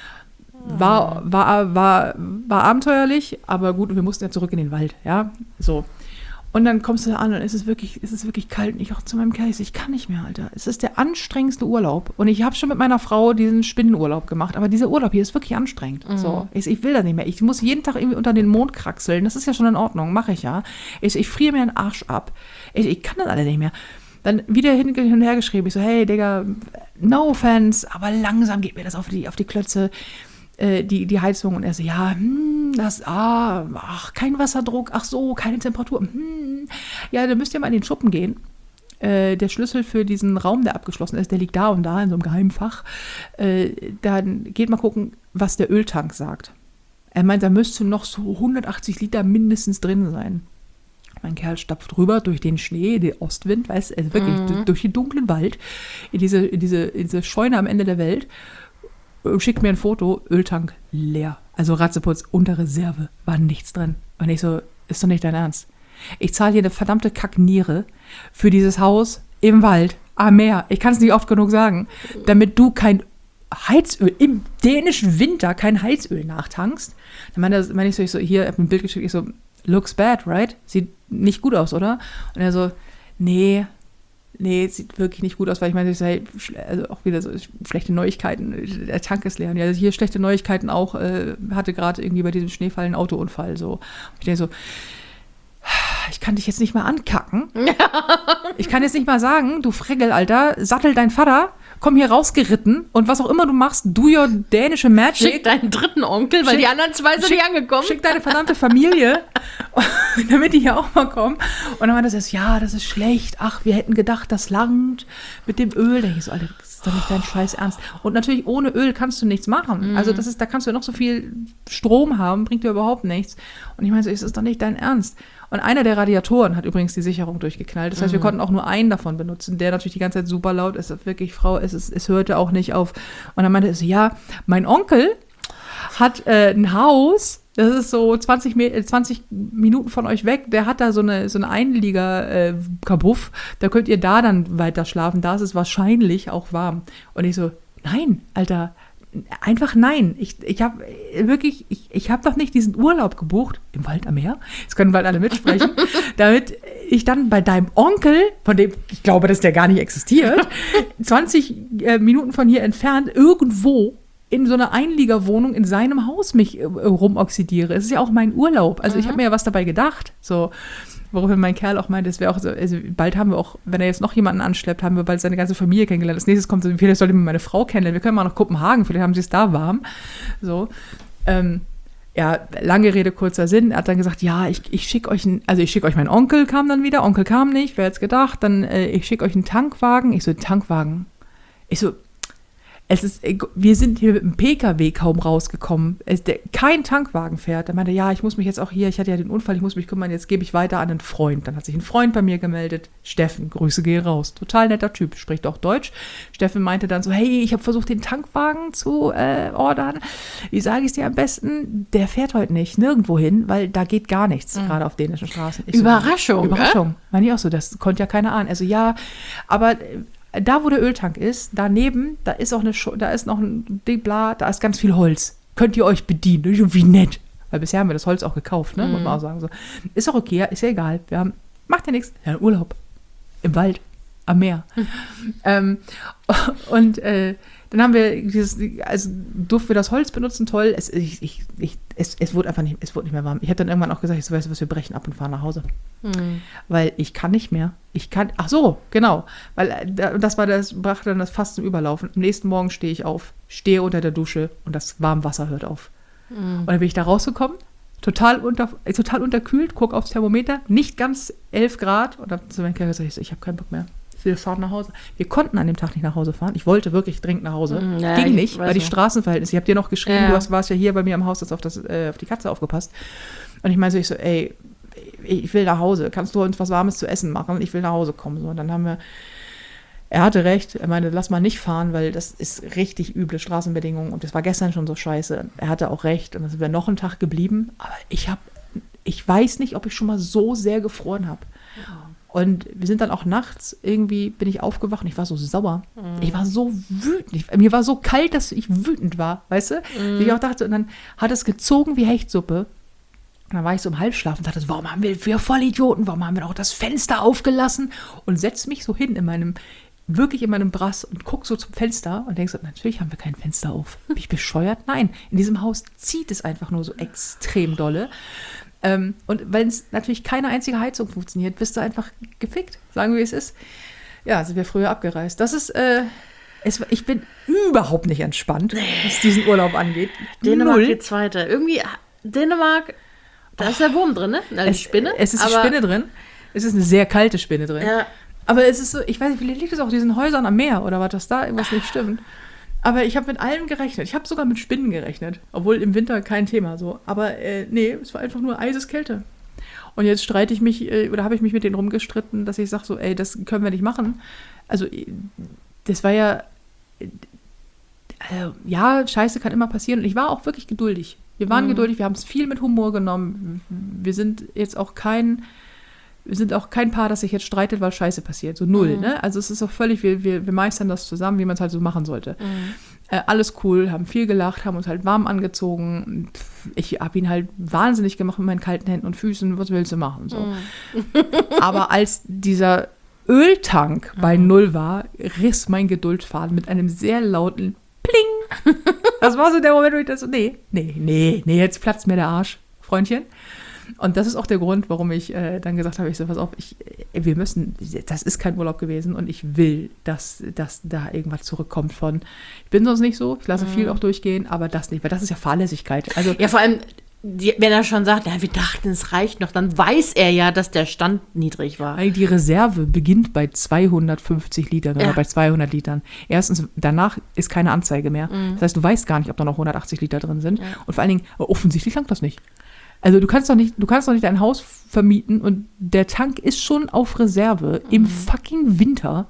War, war, war, war abenteuerlich, aber gut, wir mussten ja zurück in den Wald, ja, so. Und dann kommst du da an und es ist wirklich, es ist wirklich kalt und ich auch zu meinem Kerl, ich kann nicht mehr, Alter. Es ist der anstrengendste Urlaub und ich habe schon mit meiner Frau diesen Spinnenurlaub gemacht, aber dieser Urlaub hier ist wirklich anstrengend, mhm. so. Ich, ich will das nicht mehr, ich muss jeden Tag irgendwie unter den Mond kraxeln, das ist ja schon in Ordnung, mache ich ja. Ich, ich friere mir den Arsch ab, ich, ich kann das alle nicht mehr. Dann wieder hin, hin und her geschrieben, ich so, hey, Digga, no offense, aber langsam geht mir das auf die, auf die Klötze. Die, die Heizung und er so, ja, hm, das, ah, ach, kein Wasserdruck, ach so, keine Temperatur, hm, ja, dann müsst ihr mal in den Schuppen gehen. Äh, der Schlüssel für diesen Raum, der abgeschlossen ist, der liegt da und da in so einem geheimen Fach. Äh, dann geht mal gucken, was der Öltank sagt. Er meint, da müsste noch so hundertachtzig Liter mindestens drin sein. Mein Kerl stapft rüber durch den Schnee, den Ostwind, weißt du, also wirklich mhm. durch den dunklen Wald, in diese, in diese, in diese Scheune am Ende der Welt. Schickt mir ein Foto, Öltank leer. Also Ratzeputz, unter Reserve, war nichts drin. Und ich so, ist doch nicht dein Ernst. Ich zahle hier eine verdammte Kackniere für dieses Haus im Wald, am Meer. Ich kann es nicht oft genug sagen. Damit du kein Heizöl, im dänischen Winter kein Heizöl nachtankst. Dann meine, meine ich so, ich so, hier, ich habe ein Bild geschickt, ich so, looks bad, right? Sieht nicht gut aus, oder? Und er so, nee, Nee, sieht wirklich nicht gut aus, weil ich meine, ich sage, also auch wieder so schlechte Neuigkeiten, der Tank ist leer. Und ja, also hier schlechte Neuigkeiten auch, äh, hatte gerade irgendwie bei diesem Schneefall einen Autounfall. So. Und ich denke so, ich kann dich jetzt nicht mal ankacken. Ich kann jetzt nicht mal sagen, du Freggel, Alter, sattel dein Vater, komm hier rausgeritten und was auch immer du machst, do your dänische Magic. Schick deinen dritten Onkel, weil schick, die anderen zwei sind nicht angekommen. Schick deine verdammte Familie, damit die hier auch mal kommen. Und dann meinte er, ja, das ist schlecht. Ach, wir hätten gedacht, das langt mit dem Öl. Da denke ich so, Alter, das ist doch nicht dein Scheiß Ernst. Und natürlich, ohne Öl kannst du nichts machen. Mhm. Also das ist, da kannst du noch so viel Strom haben, bringt dir überhaupt nichts. Und ich meine so, es ist doch nicht dein Ernst. Und einer der Radiatoren hat übrigens die Sicherung durchgeknallt. Das heißt, mhm. wir konnten auch nur einen davon benutzen, der natürlich die ganze Zeit super laut ist. Wirklich, Frau, es, ist, es hörte auch nicht auf. Und dann meinte er so, ja, mein Onkel hat äh, ein Haus, das ist so zwanzig, zwanzig Minuten von euch weg, der hat da so eine, so eine Einlieger-Kabuff, äh, da könnt ihr da dann weiter schlafen, da ist es wahrscheinlich auch warm. Und ich so, nein, Alter, einfach nein. Ich, ich habe wirklich, ich, ich habe doch nicht diesen Urlaub gebucht, im Wald am Meer, jetzt können bald alle mitsprechen, damit ich dann bei deinem Onkel, von dem ich glaube, dass der gar nicht existiert, zwanzig äh, Minuten von hier entfernt, irgendwo in so einer Einliegerwohnung in seinem Haus mich äh, rumoxidiere. Es ist ja auch mein Urlaub. Also mhm. ich habe mir ja was dabei gedacht. So, woraufhin mein Kerl auch meinte, es wäre auch so, also bald haben wir auch, wenn er jetzt noch jemanden anschleppt, haben wir bald seine ganze Familie kennengelernt. Als nächstes kommt so, vielleicht sollte ich meine Frau kennenlernen. Wir können mal nach Kopenhagen, vielleicht haben sie es da warm. So, ähm, Ja, lange Rede, kurzer Sinn. Er hat dann gesagt, ja, ich, ich schicke euch, ein, also ich schicke euch meinen Onkel, kam dann wieder. Onkel kam nicht, wer hätte gedacht. Dann, äh, ich schicke euch einen Tankwagen. Ich so, Tankwagen? Ich so, es ist, wir sind hier mit dem P K W kaum rausgekommen. Es, der, kein Tankwagen fährt. Er meinte, ja, ich muss mich jetzt auch hier, ich hatte ja den Unfall, ich muss mich kümmern, jetzt gebe ich weiter an einen Freund. Dann hat sich ein Freund bei mir gemeldet. Steffen, Grüße gehen raus. Total netter Typ, spricht auch Deutsch. Steffen meinte dann so, hey, ich habe versucht, den Tankwagen zu äh, ordern. Wie sage ich es dir am besten? Der fährt heute nicht, nirgendwo hin, weil da geht gar nichts, mhm. gerade auf dänischen Straßen. Ich Überraschung. So, Überraschung. Äh? Meine ich auch so, das konnte ja keiner ahnen. Also ja, aber da, wo der Öltank ist, daneben, da ist auch eine, da ist noch ein Bla, da ist ganz viel Holz. Könnt ihr euch bedienen? Wie nett. Weil bisher haben wir das Holz auch gekauft, ne? Mhm. Muss man auch sagen. So. Ist auch okay, ist ja egal. Wir haben, macht ja nichts. Ja, Urlaub. Im Wald. Am Meer. Mhm. ähm, und äh, dann haben wir dieses, also durften wir das Holz benutzen, toll. Es, ich, ich, ich, es, es wurde einfach nicht, es wurde nicht mehr warm. Ich habe dann irgendwann auch gesagt, ich so, weißt du was, wir brechen ab und fahren nach Hause. Mhm. Weil ich kann nicht mehr. Ich kann, ach so, genau. Weil das war das, brachte dann das fast zum Überlaufen. Am nächsten Morgen stehe ich auf, stehe unter der Dusche und das warme Wasser hört auf. Mhm. Und dann bin ich da rausgekommen, total, unter, total unterkühlt, gucke aufs Thermometer, nicht ganz elf Grad. Und dann zu meinem Kerl gesagt, ich, so, ich habe keinen Bock mehr. Wir fahren nach Hause. Wir konnten an dem Tag nicht nach Hause fahren. Ich wollte wirklich dringend nach Hause. Ja, ging nicht, weil die Straßenverhältnisse. Ich habe dir noch geschrieben, ja. du hast, warst ja hier bei mir am Haus, hast auf, das, äh, auf die Katze aufgepasst. Und ich meine so, ich so, ey, ich will nach Hause. Kannst du uns was Warmes zu essen machen? Ich will nach Hause kommen. So, und dann haben wir, er hatte recht. Er meinte, lass mal nicht fahren, weil das ist richtig üble Straßenbedingungen. Und das war gestern schon so scheiße. Er hatte auch recht. Und dann sind wir noch einen Tag geblieben. Aber ich habe, ich weiß nicht, ob ich schon mal so sehr gefroren habe. Ja. Und wir sind dann auch nachts, irgendwie bin ich aufgewacht und ich war so sauer. Mm. Ich war so wütend. Ich, mir war so kalt, dass ich wütend war, weißt du? Mm. Ich auch dachte, und dann hat es gezogen wie Hechtsuppe. Und dann war ich so im Halbschlaf und dachte, warum haben wir, wir Vollidioten, warum haben wir auch das Fenster aufgelassen? Und setze mich so hin in meinem, wirklich in meinem Brass und gucke so zum Fenster und denke so, natürlich haben wir kein Fenster auf. Bin ich bescheuert? Nein, in diesem Haus zieht es einfach nur so extrem dolle. Ähm, und wenn es natürlich keine einzige Heizung funktioniert, bist du einfach gefickt, sagen wir, wie es ist. Ja, sind wir früher abgereist. Das ist, äh, es, ich bin überhaupt nicht entspannt, nee. was diesen Urlaub angeht. Dänemark Null. Geht's weiter. Irgendwie, Dänemark, da oh. ist der Wurm drin, ne? Da es, die Spinne. Es ist eine Spinne drin. Es ist eine sehr kalte Spinne drin. Ja. Aber es ist so, ich weiß nicht, vielleicht liegt es auch in diesen Häusern am Meer oder was, dass da irgendwas nicht stimmt. Aber ich habe mit allem gerechnet. Ich habe sogar mit Spinnen gerechnet. Obwohl im Winter kein Thema so. Aber äh, nee, es war einfach nur Eiseskälte. Und jetzt streite ich mich, äh, oder habe ich mich mit denen rumgestritten, dass ich sage so, ey, das können wir nicht machen. Also, das war ja, äh, ja, Scheiße kann immer passieren. Und ich war auch wirklich geduldig. Wir waren mhm. geduldig, wir haben es viel mit Humor genommen. Wir sind jetzt auch kein... Wir sind auch kein Paar, das sich jetzt streitet, weil Scheiße passiert. So null, mhm. ne? Also es ist auch völlig, wir, wir, wir meistern das zusammen, wie man es halt so machen sollte. Mhm. Äh, alles cool, haben viel gelacht, haben uns halt warm angezogen. Ich habe ihn halt wahnsinnig gemacht mit meinen kalten Händen und Füßen. Was willst du machen? So. Mhm. Aber als dieser Öltank mhm. bei Null war, riss mein Geduldfaden mit einem sehr lauten Pling. Das war so der Moment, wo ich dachte so, nee, nee, nee, nee, jetzt platzt mir der Arsch, Freundchen. Und das ist auch der Grund, warum ich äh, dann gesagt habe, ich so, pass auf, ich, wir müssen, das ist kein Urlaub gewesen und ich will, dass, dass da irgendwas zurückkommt von, ich bin sonst nicht so, ich lasse mhm. viel auch durchgehen, aber das nicht, weil das ist ja Fahrlässigkeit. Also, ja, vor allem, die, wenn er schon sagt, ja, wir dachten, es reicht noch, dann weiß er ja, dass der Stand niedrig war. Die Reserve beginnt bei zweihundertfünfzig Litern oder ja. bei zweihundert Litern. Erstens, danach ist keine Anzeige mehr. Mhm. Das heißt, du weißt gar nicht, ob da noch hundertachtzig Liter drin sind. Ja. Und vor allen Dingen, offensichtlich langt das nicht. Also du kannst doch nicht, du kannst doch nicht dein Haus vermieten und der Tank ist schon auf Reserve mhm. im fucking Winter.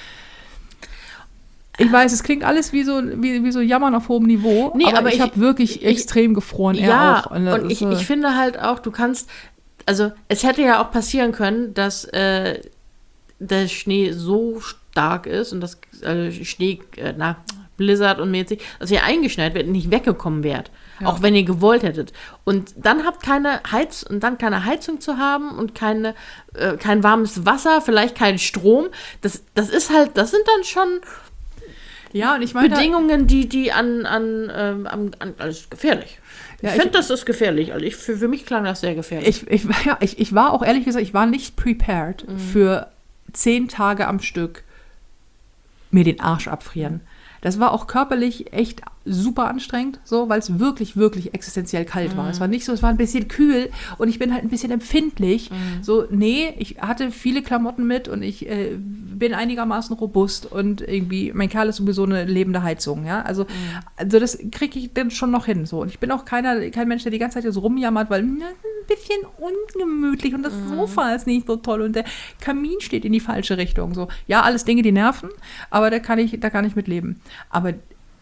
Ich weiß, es klingt alles wie so, wie, wie so Jammern auf hohem Niveau, nee, aber, aber ich, ich habe wirklich ich, extrem gefroren. Er ja, auch. Und, und ich, ich finde halt auch, du kannst, also es hätte ja auch passieren können, dass äh, der Schnee so stark ist und das also Schnee, äh, na, Blizzard und mäßig, dass ihr eingeschneit werdet und nicht weggekommen wärt. Ja. Auch wenn ihr gewollt hättet. Und dann habt keine Heiz und dann keine Heizung zu haben und keine, äh, kein warmes Wasser, vielleicht keinen Strom. Das, das ist halt, das sind dann schon ja, und ich meine, Bedingungen, die, die an, an, ähm, an, an alles gefährlich. Ja, ich finde, das ist gefährlich. Also ich, für, für mich klang das sehr gefährlich. Ich, ich, ja, ich, ich war auch ehrlich gesagt, ich war nicht prepared mhm. für zehn Tage am Stück mir den Arsch abfrieren. Das war auch körperlich echt super anstrengend, so, weil es wirklich, wirklich existenziell kalt war. Es war nicht so, es war ein bisschen kühl und ich bin halt ein bisschen empfindlich. Mhm. So, nee, ich hatte viele Klamotten mit und ich äh, bin einigermaßen robust und irgendwie, mein Kerl ist sowieso eine lebende Heizung, ja. Also, mhm. also das kriege ich dann schon noch hin. So. Und ich bin auch keiner, kein Mensch, der die ganze Zeit so rumjammert, weil na, ein bisschen ungemütlich und das mhm. Sofa ist nicht so toll und der Kamin steht in die falsche Richtung. So. Ja, alles Dinge, die nerven, aber da kann ich, da kann ich mit leben. Aber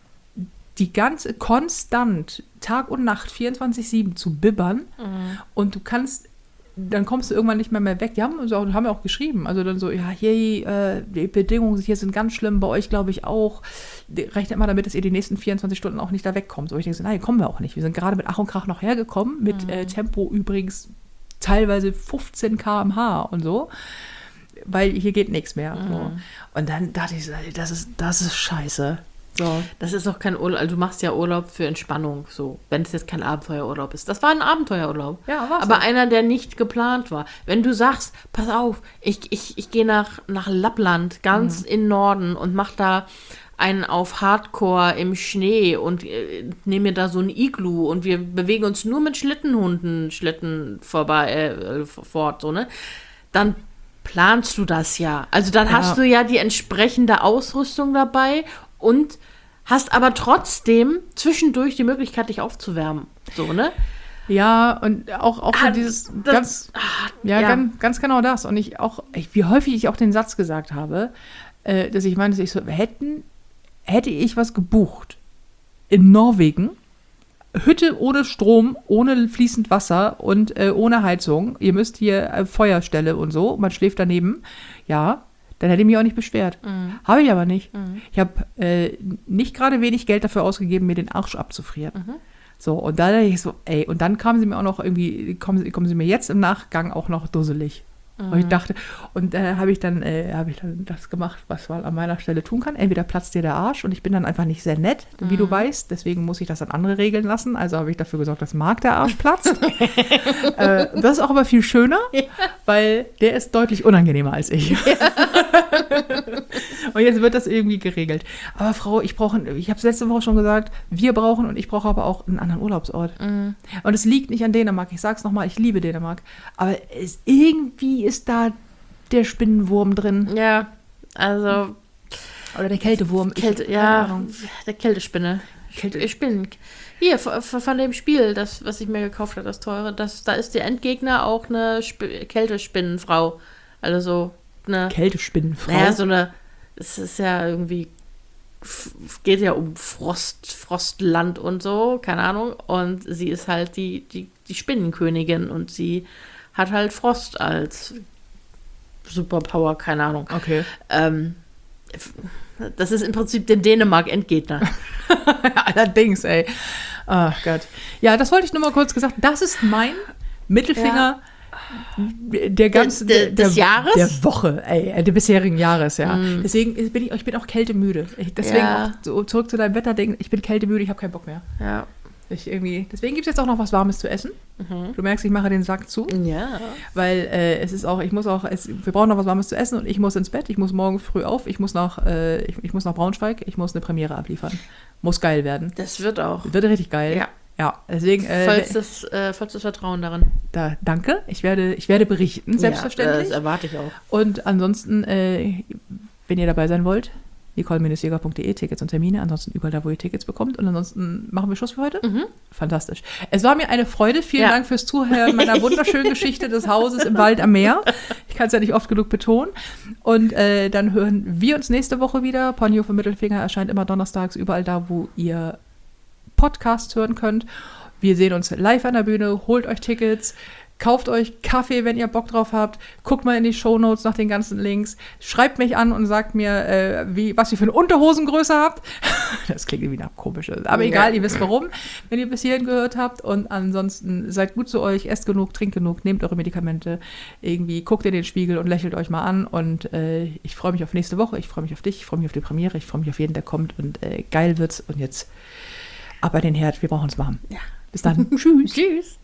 die ganze, konstant, Tag und Nacht, vierundzwanzig sieben zu bibbern mhm. und du kannst, dann kommst du irgendwann nicht mehr, mehr weg. Die haben, uns auch, haben ja auch geschrieben, also dann so, ja, hey, äh, die Bedingungen hier sind ganz schlimm, bei euch glaube ich auch. Rechnet mal damit, dass ihr die nächsten vierundzwanzig Stunden auch nicht da wegkommt. So, ich denke so, nein, kommen wir auch nicht. Wir sind gerade mit Ach und Krach noch hergekommen, mit mhm. äh, Tempo übrigens teilweise fünfzehn Kilometer pro Stunde und so, weil hier geht nichts mehr. Mhm. So. Und dann dachte ich so, das ist, das ist scheiße. So. Das ist auch kein Urlaub, also du machst ja Urlaub für Entspannung, so, wenn es jetzt kein Abenteuerurlaub ist. Das war ein Abenteuerurlaub, ja, war's aber auch. Einer, der nicht geplant war. Wenn du sagst, pass auf, ich, ich, ich gehe nach, nach Lappland, ganz mhm. in Norden und mach da einen auf Hardcore im Schnee und äh, nehme mir da so ein Iglu und wir bewegen uns nur mit Schlittenhunden, Schlitten vorbei, äh, fort, so, ne? Dann planst du das ja. Also dann ja. hast du ja die entsprechende Ausrüstung dabei und hast aber trotzdem zwischendurch die Möglichkeit, dich aufzuwärmen. So, ne? Ja, und auch, auch ah, so dieses das, ganz, ah, ja, ja. Ganz, ganz genau das. Und ich auch, ich, wie häufig ich auch den Satz gesagt habe, äh, dass ich meine, dass ich so, hätten, hätte ich was gebucht in Norwegen, Hütte ohne Strom, ohne fließend Wasser und äh, ohne Heizung, ihr müsst hier äh, Feuerstelle und so, man schläft daneben, ja, dann hätte ich mich auch nicht beschwert. Mhm. Habe ich aber nicht. Mhm. Ich habe äh, nicht gerade wenig Geld dafür ausgegeben, mir den Arsch abzufrieren. Mhm. So, und da dachte ich so, ey, und dann kamen sie mir auch noch irgendwie, kommen, kommen sie mir jetzt im Nachgang auch noch dusselig. Mhm. Und ich dachte, und da äh, habe ich dann, äh, habe ich dann das gemacht, was man an meiner Stelle tun kann. Entweder platzt dir der Arsch und ich bin dann einfach nicht sehr nett, mhm. wie du weißt. Deswegen muss ich das an andere regeln lassen. Also habe ich dafür gesorgt, dass Marc der Arsch platzt. äh, das ist auch aber viel schöner, ja. weil der ist deutlich unangenehmer als ich. Ja. Und jetzt wird das irgendwie geregelt. Aber Frau, ich brauche, ich habe es letzte Woche schon gesagt, wir brauchen und ich brauche aber auch einen anderen Urlaubsort. Mhm. Und es liegt nicht an Dänemark. Ich sage es nochmal, ich liebe Dänemark. Aber es irgendwie ist da der Spinnenwurm drin. Ja, also. Oder der Kältewurm. Kälte, ich, ja, der Kältespinne. Kälte. Spinnen. Hier, von dem Spiel, das, was ich mir gekauft habe, das teure, das, da ist der Endgegner auch eine Sp- Kältespinnenfrau. Also so eine. Kältespinnenfrau? Naja, so eine. Es ist ja irgendwie. Geht ja um Frost, Frostland und so, keine Ahnung. Und sie ist halt die, die, die Spinnenkönigin und sie hat halt Frost als Superpower, keine Ahnung. Okay. Ähm, das ist im Prinzip den Dänemark-Endgegner. Allerdings, ey. Ach Gott. Ja, das wollte ich nur mal kurz gesagt. Das ist mein Mittelfinger ja. der ganzen der, der, des der, Jahres? Der Woche, ey, der bisherigen Jahres, ja. Mm. Deswegen bin ich, ich bin auch kältemüde. Ich, deswegen ja. auch so, zurück zu deinem Wetterding. Ich bin kältemüde, ich habe keinen Bock mehr. Ja. Ich irgendwie, deswegen gibt es jetzt auch noch was Warmes zu essen. Mhm. Du merkst, ich mache den Sack zu. Ja. Weil äh, es ist auch, ich muss auch, es, wir brauchen noch was Warmes zu essen und ich muss ins Bett. Ich muss morgen früh auf. Ich muss nach, äh, ich, ich muss nach Braunschweig. Ich muss eine Premiere abliefern. Muss geil werden. Das wird auch. Wird richtig geil. Ja. Ja, deswegen. Äh, vollstes, äh, vollstes Vertrauen darin. Da, danke. Ich werde, ich werde berichten, selbstverständlich. Ja, das erwarte ich auch. Und ansonsten, äh, wenn ihr dabei sein wollt, nicole jäger punkt de, Tickets und Termine, ansonsten überall da, wo ihr Tickets bekommt. Und ansonsten machen wir Schluss für heute. Mhm. Fantastisch. Es war mir eine Freude. Vielen ja. Dank fürs Zuhören meiner wunderschönen Geschichte des Hauses im Wald am Meer. Ich kann es ja nicht oft genug betonen. Und äh, dann hören wir uns nächste Woche wieder. Ponyo für Mittelfinger erscheint immer donnerstags überall da, wo ihr Podcasts hören könnt. Wir sehen uns live an der Bühne. Holt euch Tickets. Kauft euch Kaffee, wenn ihr Bock drauf habt. Guckt mal in die Shownotes nach den ganzen Links. Schreibt mich an und sagt mir, äh, wie, was ihr für eine Unterhosengröße habt. Das klingt irgendwie nach komisches. Aber egal, ihr wisst warum, wenn ihr bis hierhin gehört habt. Und ansonsten seid gut zu euch, esst genug, trinkt genug, nehmt eure Medikamente. Irgendwie guckt in den Spiegel und lächelt euch mal an. Und äh, ich freue mich auf nächste Woche. Ich freue mich auf dich. Ich freue mich auf die Premiere. Ich freue mich auf jeden, der kommt. Und äh, geil wird's. Und jetzt ab an den Herd. Wir brauchen uns warm. Ja. Bis dann. Tschüss. Tschüss.